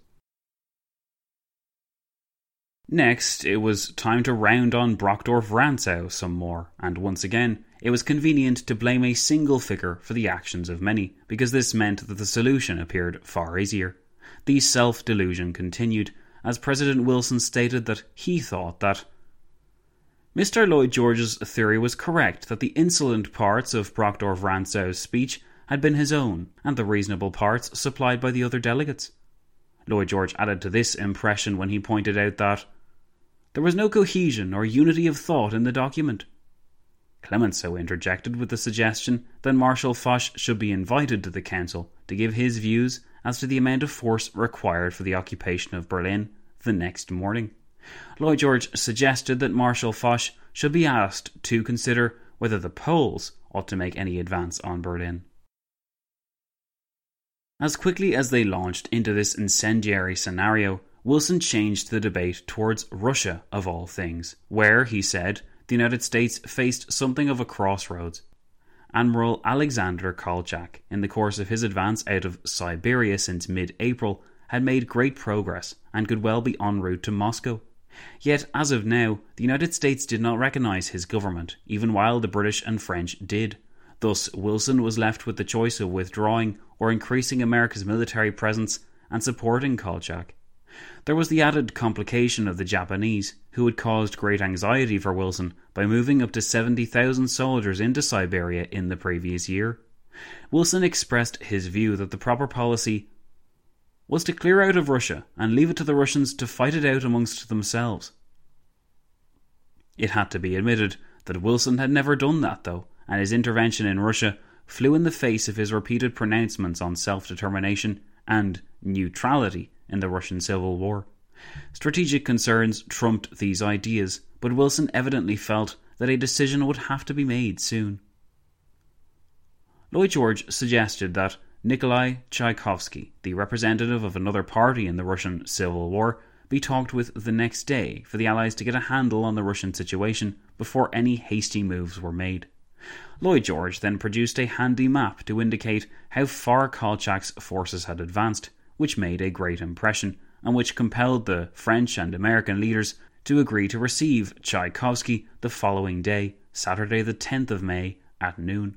Next, it was time to round on Brockdorff-Rantzau some more, and once again, it was convenient to blame a single figure for the actions of many, because this meant that the solution appeared far easier. The self-delusion continued, as President Wilson stated that he thought that Mr. Lloyd George's theory was correct, that the insolent parts of Brockdorff-Rantzau's speech had been his own, and the reasonable parts supplied by the other delegates. Lloyd George added to this impression when he pointed out that there was no cohesion or unity of thought in the document. Clemenceau interjected with the suggestion that Marshal Foch should be invited to the council to give his views as to the amount of force required for the occupation of Berlin the next morning. Lloyd George suggested that Marshal Foch should be asked to consider whether the Poles ought to make any advance on Berlin. As quickly as they launched into this incendiary scenario, Wilson changed the debate towards Russia of all things, where, he said, the United States faced something of a crossroads. Admiral Alexander Kolchak, in the course of his advance out of Siberia since mid-April, had made great progress and could well be en route to Moscow. Yet, as of now, the United States did not recognise his government, even while the British and French did. Thus, Wilson was left with the choice of withdrawing or increasing America's military presence and supporting Kolchak. There was the added complication of the Japanese, who had caused great anxiety for Wilson by moving up to 70,000 soldiers into Siberia in the previous year. Wilson expressed his view that the proper policy was to clear out of Russia and leave it to the Russians to fight it out amongst themselves. It had to be admitted that Wilson had never done that, though, and his intervention in Russia flew in the face of his repeated pronouncements on self-determination and neutrality in the Russian Civil War. Strategic concerns trumped these ideas, but Wilson evidently felt that a decision would have to be made soon. Lloyd George suggested that Nikolai Tchaikovsky, the representative of another party in the Russian Civil War, be talked with the next day for the Allies to get a handle on the Russian situation before any hasty moves were made. Lloyd George then produced a handy map to indicate how far Kolchak's forces had advanced, which made a great impression, and which compelled the French and American leaders to agree to receive Tchaikovsky the following day, Saturday the 10th of May, at noon.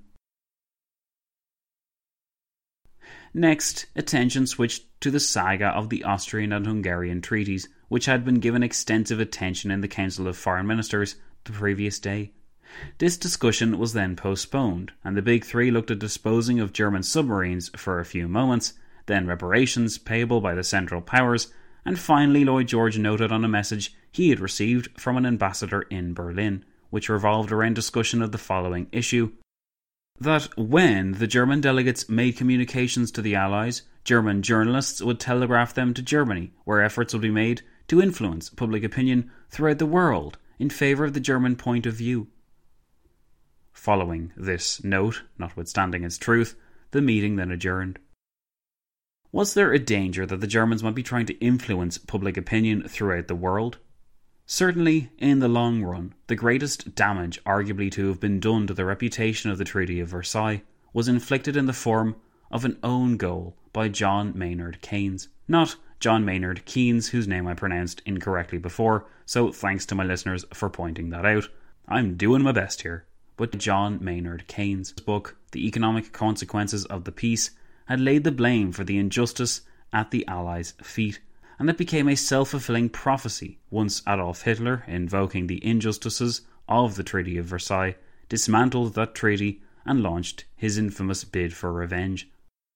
Next, attention switched to the saga of the Austrian and Hungarian treaties, which had been given extensive attention in the Council of Foreign Ministers the previous day. This discussion was then postponed, and the Big Three looked at disposing of German submarines for a few moments, then reparations payable by the Central Powers, and finally Lloyd George noted on a message he had received from an ambassador in Berlin, which revolved around discussion of the following issue: that when the German delegates made communications to the Allies, German journalists would telegraph them to Germany, where efforts would be made to influence public opinion throughout the world in favour of the German point of view. Following this note, notwithstanding its truth, the meeting then adjourned. Was there a danger that the Germans might be trying to influence public opinion throughout the world? Certainly, in the long run, the greatest damage arguably to have been done to the reputation of the Treaty of Versailles was inflicted in the form of an own goal by John Maynard Keynes. Not John Maynard Keynes, whose name I pronounced incorrectly before, so thanks to my listeners for pointing that out. I'm doing my best here. But John Maynard Keynes' book, The Economic Consequences of the Peace, had laid the blame for the injustice at the Allies' feet, and it became a self-fulfilling prophecy once Adolf Hitler, invoking the injustices of the Treaty of Versailles, dismantled that treaty and launched his infamous bid for revenge.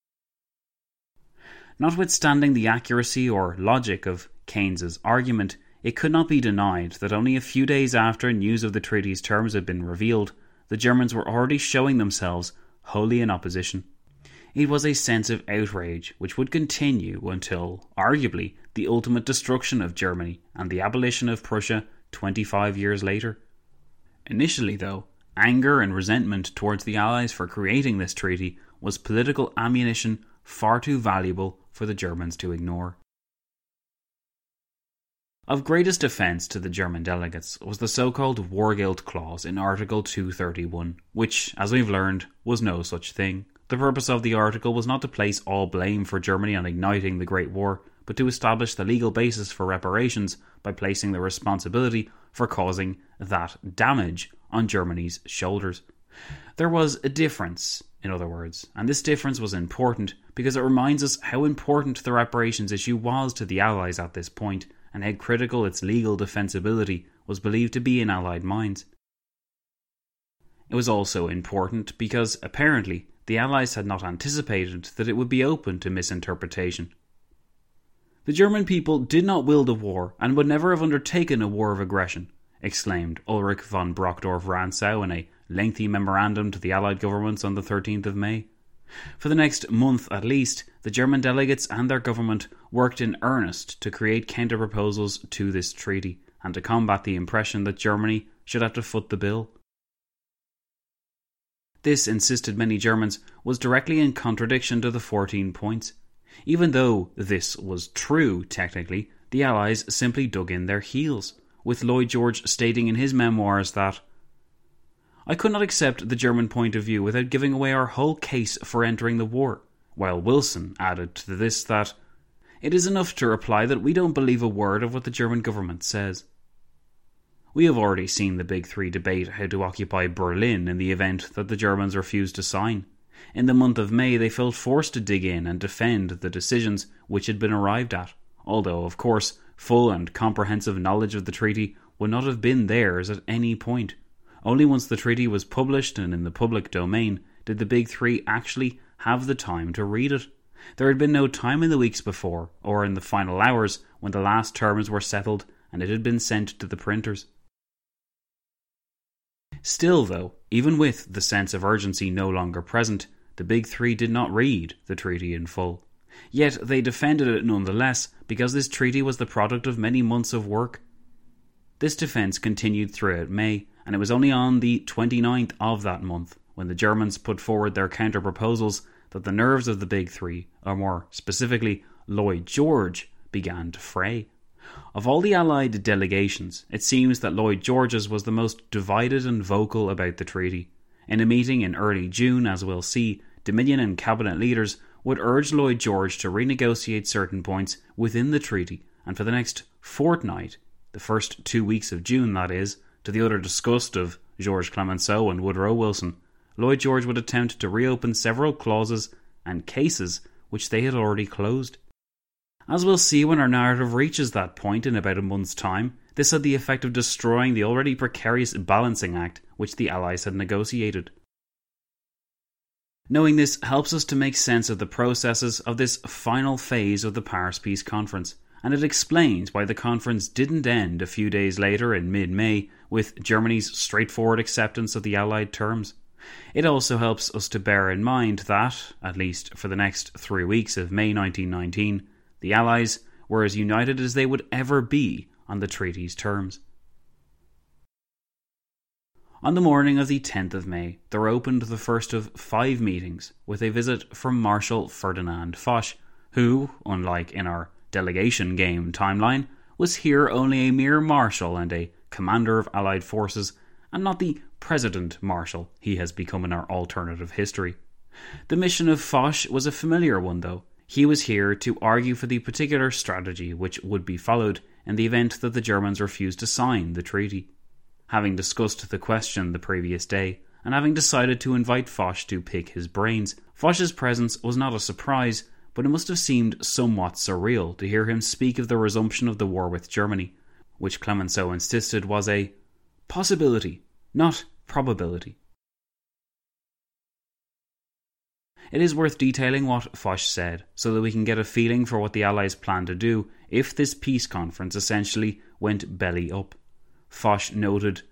Notwithstanding the accuracy or logic of Keynes's argument, it could not be denied that only a few days after news of the treaty's terms had been revealed, the Germans were already showing themselves wholly in opposition. It was a sense of outrage which would continue until, arguably, the ultimate destruction of Germany and the abolition of Prussia 25 years later. Initially, though, anger and resentment towards the Allies for creating this treaty was political ammunition far too valuable for the Germans to ignore. Of greatest offence to the German delegates was the so-called War Guilt Clause in Article 231, which, as we've learned, was no such thing. The purpose of the article was not to place all blame for Germany on igniting the Great War, but to establish the legal basis for reparations by placing the responsibility for causing that damage on Germany's shoulders. There was a difference, in other words, and this difference was important because it reminds us how important the reparations issue was to the Allies at this point, and how critical its legal defensibility was believed to be in Allied minds. It was also important because, apparently, the Allies had not anticipated that it would be open to misinterpretation. The German people did not will the war and would never have undertaken a war of aggression, exclaimed Ulrich von Brockdorff-Rantzau in a lengthy memorandum to the Allied governments on the 13th of May. For the next month at least, the German delegates and their government worked in earnest to create counter-proposals to this treaty and to combat the impression that Germany should have to foot the bill. This, insisted many Germans, was directly in contradiction to the 14 points. Even though this was true, technically, the Allies simply dug in their heels, with Lloyd George stating in his memoirs that I could not accept the German point of view without giving away our whole case for entering the war, while Wilson added to this that it is enough to reply that we don't believe a word of what the German government says. We have already seen the Big Three debate how to occupy Berlin in the event that the Germans refused to sign. In the month of May, they felt forced to dig in and defend the decisions which had been arrived at, although, of course, full and comprehensive knowledge of the treaty would not have been theirs at any point. Only once the treaty was published and in the public domain did the Big Three actually have the time to read it. There had been no time in the weeks before, or in the final hours when the last terms were settled and it had been sent to the printers. Still, though, even with the sense of urgency no longer present, the Big Three did not read the treaty in full. Yet they defended it nonetheless, because this treaty was the product of many months of work. This defence continued throughout May, and it was only on the 29th of that month, when the Germans put forward their counter-proposals, that the nerves of the Big Three, or more specifically Lloyd George, began to fray. Of all the Allied delegations, it seems that Lloyd George's was the most divided and vocal about the treaty. In a meeting in early June, as we'll see, Dominion and Cabinet leaders would urge Lloyd George to renegotiate certain points within the treaty, and for the next fortnight, the first 2 weeks of June that is, to the utter disgust of Georges Clemenceau and Woodrow Wilson, Lloyd George would attempt to reopen several clauses and cases which they had already closed. As we'll see when our narrative reaches that point in about a month's time, this had the effect of destroying the already precarious balancing act which the Allies had negotiated. Knowing this helps us to make sense of the processes of this final phase of the Paris Peace Conference, and it explains why the conference didn't end a few days later in mid-May with Germany's straightforward acceptance of the Allied terms. It also helps us to bear in mind that, at least for the next 3 weeks of May 1919, the Allies were as united as they would ever be on the treaty's terms. On the morning of the 10th of May, there opened the first of 5 meetings with a visit from Marshal Ferdinand Foch, who, unlike in our delegation game timeline, was here only a mere marshal and a commander of Allied forces, and not the President Marshal he has become in our alternative history. The mission of Foch was a familiar one, though. He was here to argue for the particular strategy which would be followed in the event that the Germans refused to sign the treaty. Having discussed the question the previous day, and having decided to invite Foch to pick his brains, Foch's presence was not a surprise, but it must have seemed somewhat surreal to hear him speak of the resumption of the war with Germany, which Clemenceau insisted was a possibility, not probability. It is worth detailing what Foch said, so that we can get a feeling for what the Allies planned to do if this peace conference essentially went belly up. Foch noted,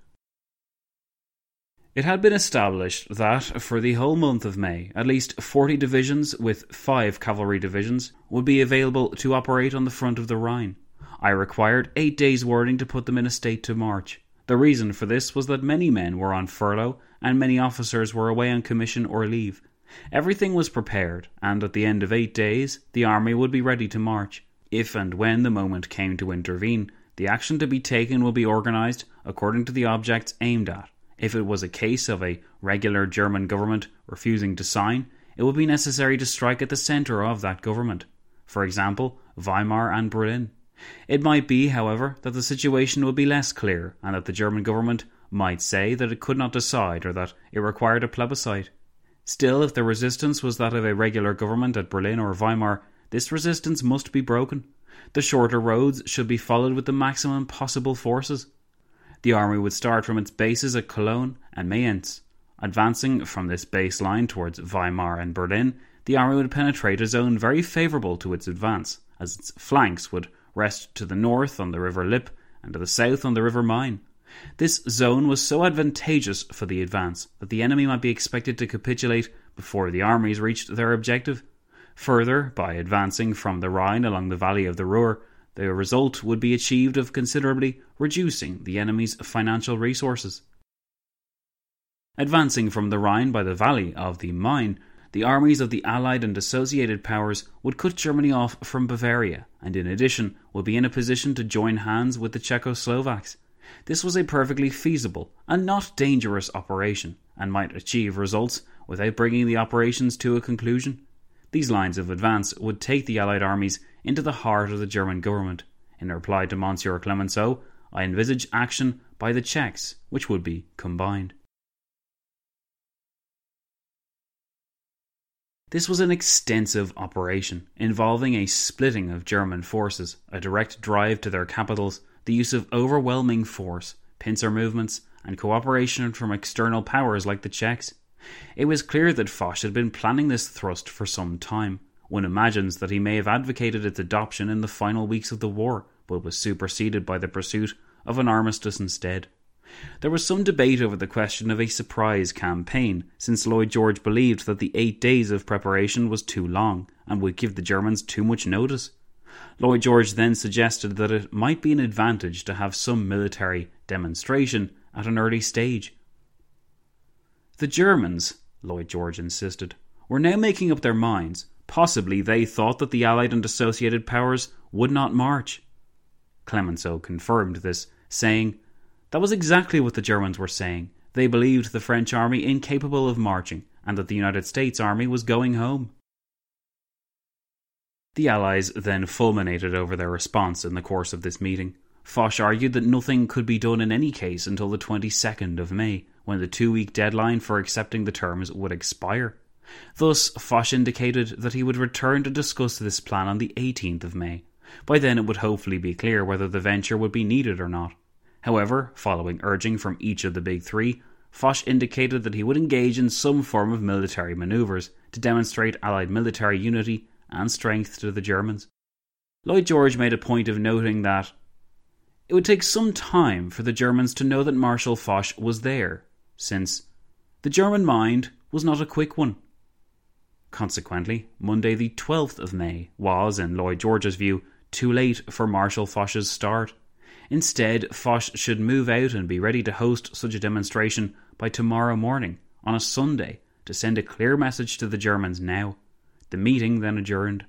"It had been established that, for the whole month of May, at least 40 divisions with 5 cavalry divisions would be available to operate on the front of the Rhine. I required 8 days' warning to put them in a state to march. The reason for this was that many men were on furlough and many officers were away on commission or leave. Everything was prepared, and at the end of 8 days, the army would be ready to march. If and when the moment came to intervene, the action to be taken will be organised according to the objects aimed at. If it was a case of a regular German government refusing to sign, it would be necessary to strike at the centre of that government. For example, Weimar and Berlin. It might be, however, that the situation would be less clear, and that the German government might say that it could not decide or that it required a plebiscite. Still, if the resistance was that of a regular government at Berlin or Weimar, this resistance must be broken. The shorter roads should be followed with the maximum possible forces. The army would start from its bases at Cologne and Mayence. Advancing from this baseline towards Weimar and Berlin, the army would penetrate a zone very favourable to its advance, as its flanks would rest to the north on the River Lippe and to the south on the River Main. This zone was so advantageous for the advance that the enemy might be expected to capitulate before the armies reached their objective. Further, by advancing from the Rhine along the valley of the Ruhr, the result would be achieved of considerably reducing the enemy's financial resources. Advancing from the Rhine by the valley of the Main, the armies of the Allied and associated powers would cut Germany off from Bavaria, and in addition would be in a position to join hands with the Czechoslovaks. This was a perfectly feasible and not dangerous operation, and might achieve results without bringing the operations to a conclusion. These lines of advance would take the Allied armies into the heart of the German government. In reply to Monsieur Clemenceau, I envisage action by the Czechs, which would be combined. This was an extensive operation, involving a splitting of German forces, a direct drive to their capitals, the use of overwhelming force, pincer movements, and cooperation from external powers like the Czechs. It was clear that Foch had been planning this thrust for some time. One imagines that he may have advocated its adoption in the final weeks of the war, but was superseded by the pursuit of an armistice instead. There was some debate over the question of a surprise campaign, since Lloyd George believed that the 8 days of preparation was too long and would give the Germans too much notice. Lloyd George then suggested that it might be an advantage to have some military demonstration at an early stage. The Germans, Lloyd George insisted, were now making up their minds. Possibly they thought that the Allied and associated powers would not march. Clemenceau confirmed this, saying, "That was exactly what the Germans were saying. They believed the French army incapable of marching, and that the United States army was going home." The Allies then fulminated over their response in the course of this meeting. Foch argued that nothing could be done in any case until the 22nd of May, when the 2-week deadline for accepting the terms would expire. Thus, Foch indicated that he would return to discuss this plan on the 18th of May. By then it would hopefully be clear whether the venture would be needed or not. However, following urging from each of the big three, Foch indicated that he would engage in some form of military manoeuvres to demonstrate Allied military unity and strength to the Germans. Lloyd George made a point of noting that it would take some time for the Germans to know that Marshal Foch was there, since the German mind was not a quick one. Consequently, Monday the 12th of May was, in Lloyd George's view, too late for Marshal Foch's start. Instead, Foch should move out and be ready to host such a demonstration by tomorrow morning, on a Sunday, to send a clear message to the Germans now. The meeting then adjourned.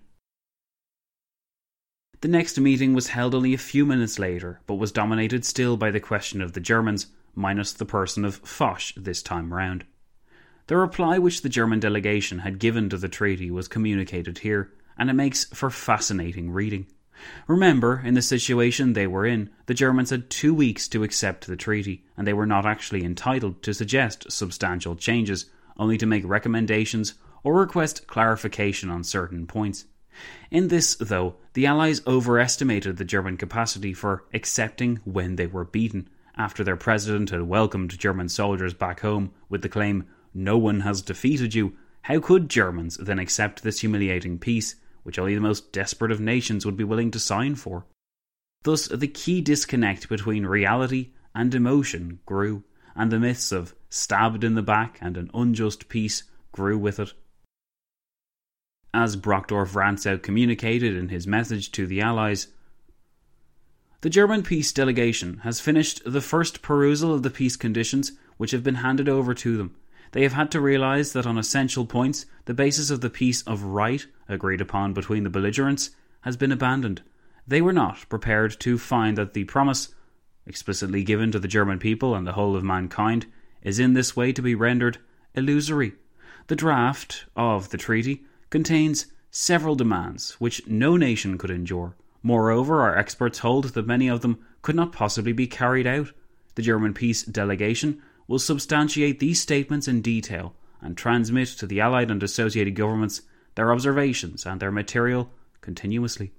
The next meeting was held only a few minutes later, but was dominated still by the question of the Germans, minus the person of Foch this time round. The reply which the German delegation had given to the treaty was communicated here, and it makes for fascinating reading. Remember, in the situation they were in, the Germans had 2 weeks to accept the treaty, and they were not actually entitled to suggest substantial changes, only to make recommendations or request clarification on certain points. In this, though, the Allies overestimated the German capacity for accepting when they were beaten, after their president had welcomed German soldiers back home with the claim, "No one has defeated you." How could Germans then accept this humiliating peace, which only the most desperate of nations would be willing to sign for? Thus, the key disconnect between reality and emotion grew, and the myths of stabbed in the back and an unjust peace grew with it. As Brockdorff-Rantzau communicated in his message to the Allies, the German peace delegation has finished the first perusal of the peace conditions which have been handed over to them. They have had to realise that on essential points, the basis of the peace of right agreed upon between the belligerents has been abandoned. They were not prepared to find that the promise, explicitly given to the German people and the whole of mankind, is in this way to be rendered illusory. The draft of the treaty contains several demands which no nation could endure. Moreover, our experts hold that many of them could not possibly be carried out. The German peace delegation will substantiate these statements in detail and transmit to the Allied and associated governments their observations and their material continuously.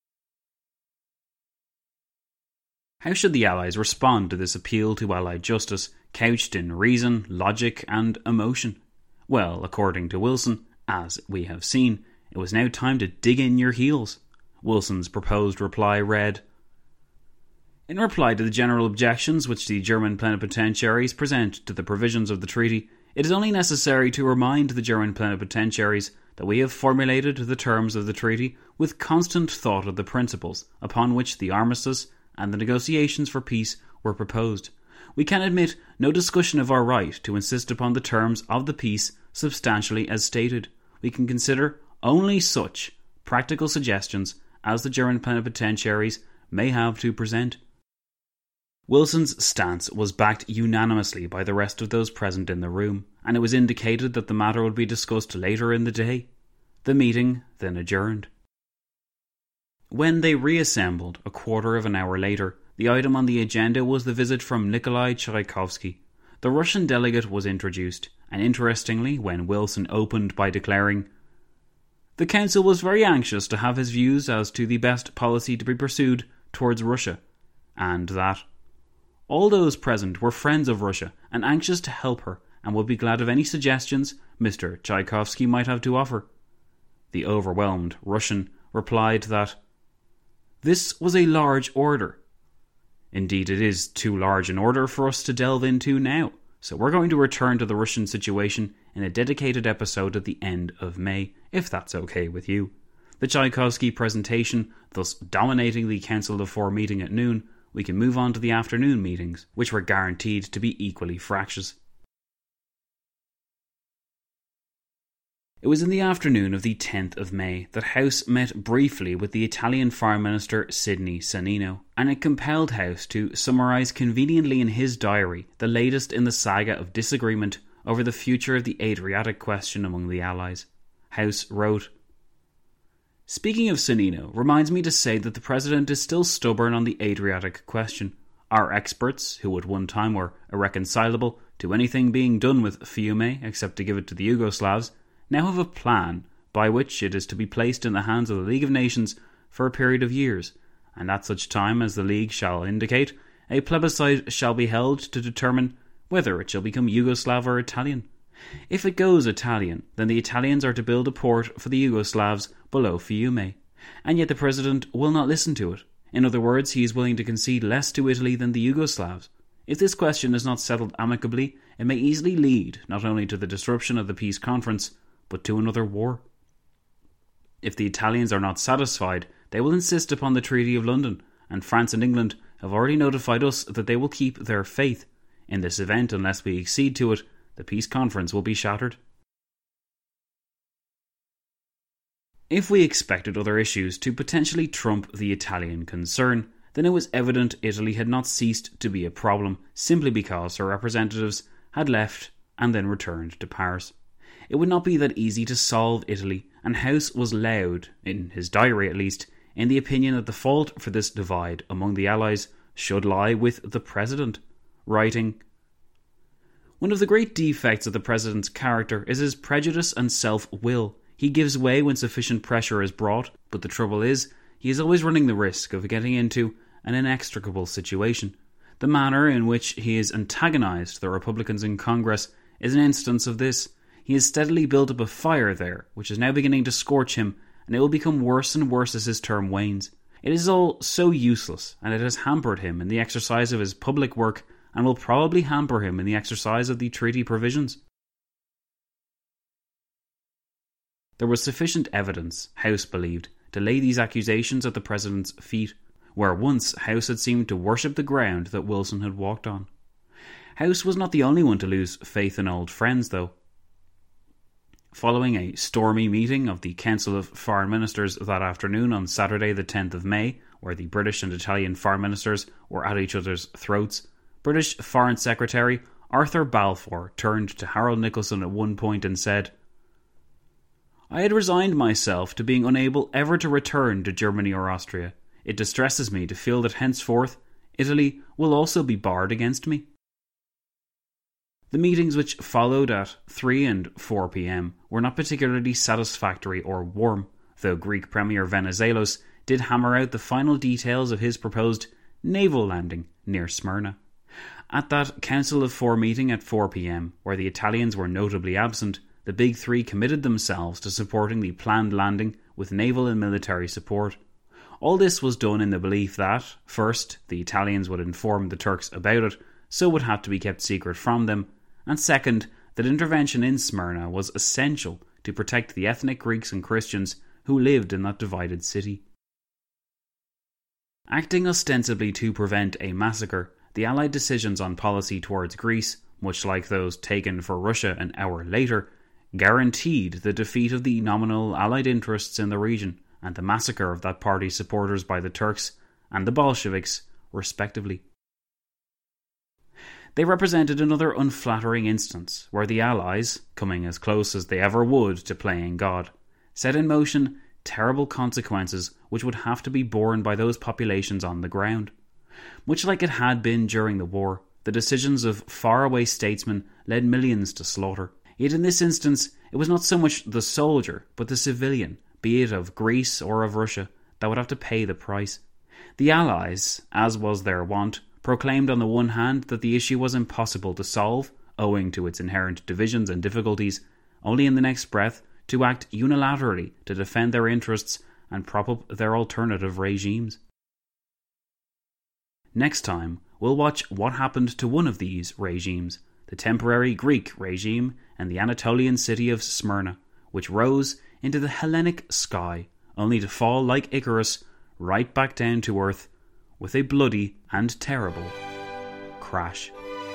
How should the Allies respond to this appeal to Allied justice, couched in reason, logic, and emotion? Well, according to Wilson, as we have seen, it was now time to dig in your heels. Wilson's proposed reply read, "In reply to the general objections which the German plenipotentiaries present to the provisions of the treaty, it is only necessary to remind the German plenipotentiaries that we have formulated the terms of the treaty with constant thought of the principles upon which the armistice and the negotiations for peace were proposed. We can admit no discussion of our right to insist upon the terms of the peace substantially as stated. We can consider only such practical suggestions as the German plenipotentiaries may have to present." Wilson's stance was backed unanimously by the rest of those present in the room, and it was indicated that the matter would be discussed later in the day. The meeting then adjourned. When they reassembled a quarter of an hour later, The item on the agenda was the visit from Nikolai Tchaikovsky. The Russian delegate was introduced, and interestingly, when Wilson opened by declaring, "The Council was very anxious to have his views as to the best policy to be pursued towards Russia, and that all those present were friends of Russia and anxious to help her, and would be glad of any suggestions Mr. Tchaikovsky might have to offer." The overwhelmed Russian replied that this was a large order. Indeed, it is too large an order for us to delve into now, so we're going to return to the Russian situation in a dedicated episode at the end of May, if that's okay with you. The Tchaikovsky presentation thus dominating the Council of Four meeting at noon, we can move on to the afternoon meetings, which were guaranteed to be equally fractious. It was in the afternoon of the 10th of May that House met briefly with the Italian Foreign Minister Sidney Sonnino, and it compelled House to summarise conveniently in his diary the latest in the saga of disagreement over the future of the Adriatic question among the Allies. House wrote, "Speaking of Sonnino reminds me to say that the President is still stubborn on the Adriatic question. Our experts, who at one time were irreconcilable to anything being done with Fiume except to give it to the Yugoslavs, now have a plan by which it is to be placed in the hands of the League of Nations for a period of years, and at such time as the League shall indicate, a plebiscite shall be held to determine whether it shall become Yugoslav or Italian. If it goes Italian, then the Italians are to build a port for the Yugoslavs below Fiume, and yet the President will not listen to it. In other words, he is willing to concede less to Italy than the Yugoslavs. If this question is not settled amicably, it may easily lead not only to the disruption of the peace conference, but to another war. If the Italians are not satisfied, they will insist upon the Treaty of London, and France and England have already notified us that they will keep their faith. In this event, unless we accede to it, the peace conference will be shattered." If we expected other issues to potentially trump the Italian concern, then it was evident Italy had not ceased to be a problem simply because her representatives had left and then returned to Paris. It would not be that easy to solve Italy, and House was loud, in his diary at least, in the opinion that the fault for this divide among the Allies should lie with the President, writing, "One of the great defects of the President's character is his prejudice and self-will. He gives way when sufficient pressure is brought, but the trouble is, he is always running the risk of getting into an inextricable situation. The manner in which he has antagonized the Republicans in Congress is an instance of this. He has steadily built up a fire there, which is now beginning to scorch him, and it will become worse and worse as his term wanes. It is all so useless, and it has hampered him in the exercise of his public work, and will probably hamper him in the exercise of the treaty provisions." There was sufficient evidence, House believed, to lay these accusations at the President's feet, where once House had seemed to worship the ground that Wilson had walked on. House was not the only one to lose faith in old friends, though. Following a stormy meeting of the Council of Foreign Ministers that afternoon on Saturday the 10th of May, where the British and Italian foreign ministers were at each other's throats, British Foreign Secretary Arthur Balfour turned to Harold Nicolson at one point and said, "I had resigned myself to being unable ever to return to Germany or Austria. It distresses me to feel that henceforth Italy will also be barred against me." The meetings which followed at 3 and 4 p.m. were not particularly satisfactory or warm, though Greek Premier Venizelos did hammer out the final details of his proposed naval landing near Smyrna. At that Council of Four meeting at 4 p.m, where the Italians were notably absent, the Big Three committed themselves to supporting the planned landing with naval and military support. All this was done in the belief that, first, the Italians would inform the Turks about it, so it would have to be kept secret from them, and second, that intervention in Smyrna was essential to protect the ethnic Greeks and Christians who lived in that divided city. Acting ostensibly to prevent a massacre, the Allied decisions on policy towards Greece, much like those taken for Russia an hour later, guaranteed the defeat of the nominal Allied interests in the region and the massacre of that party's supporters by the Turks and the Bolsheviks, respectively. They represented another unflattering instance where the Allies, coming as close as they ever would to playing God, set in motion terrible consequences which would have to be borne by those populations on the ground. Much like it had been during the war, the decisions of faraway statesmen led millions to slaughter. Yet in this instance, it was not so much the soldier, but the civilian, be it of Greece or of Russia, that would have to pay the price. The Allies, as was their wont, proclaimed on the one hand that the issue was impossible to solve, owing to its inherent divisions and difficulties, only in the next breath to act unilaterally to defend their interests and prop up their alternative regimes. Next time, we'll watch what happened to one of these regimes, the temporary Greek regime and the Anatolian city of Smyrna, which rose into the Hellenic sky, only to fall like Icarus right back down to earth with a bloody and terrible crash.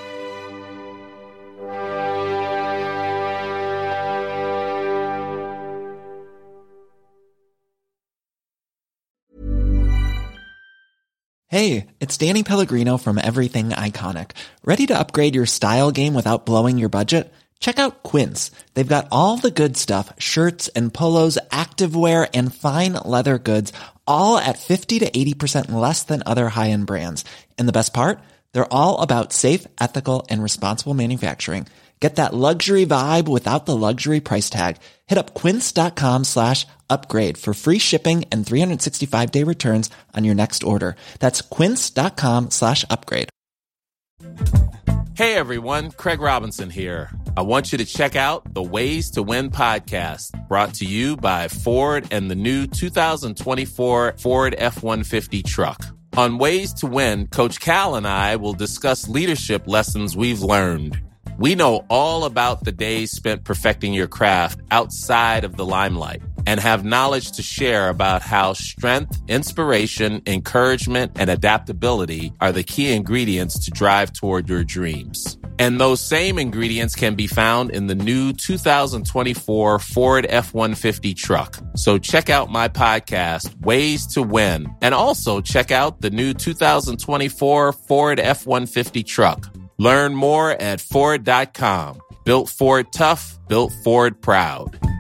Hey, it's Danny Pellegrino from Everything Iconic. Ready to upgrade your style game without blowing your budget? Check out Quince. They've got all the good stuff, shirts and polos, activewear, and fine leather goods, all at 50 to 80% less than other high-end brands. And the best part? They're all about safe, ethical, and responsible manufacturing. Get that luxury vibe without the luxury price tag. Hit up quince.com/upgrade for free shipping and 365-day returns on your next order. That's quince.com/upgrade. Hey everyone, Craig Robinson here. I want you to check out the Ways to Win podcast, brought to you by Ford and the new 2024 Ford F-150 truck. On Ways to Win, Coach Cal and I will discuss leadership lessons we've learned. We know all about the days spent perfecting your craft outside of the limelight and have knowledge to share about how strength, inspiration, encouragement, and adaptability are the key ingredients to drive toward your dreams. And those same ingredients can be found in the new 2024 Ford F-150 truck. So check out my podcast, Ways to Win, and also check out the new 2024 Ford F-150 truck. Learn more at Ford.com. Built Ford tough, built Ford proud.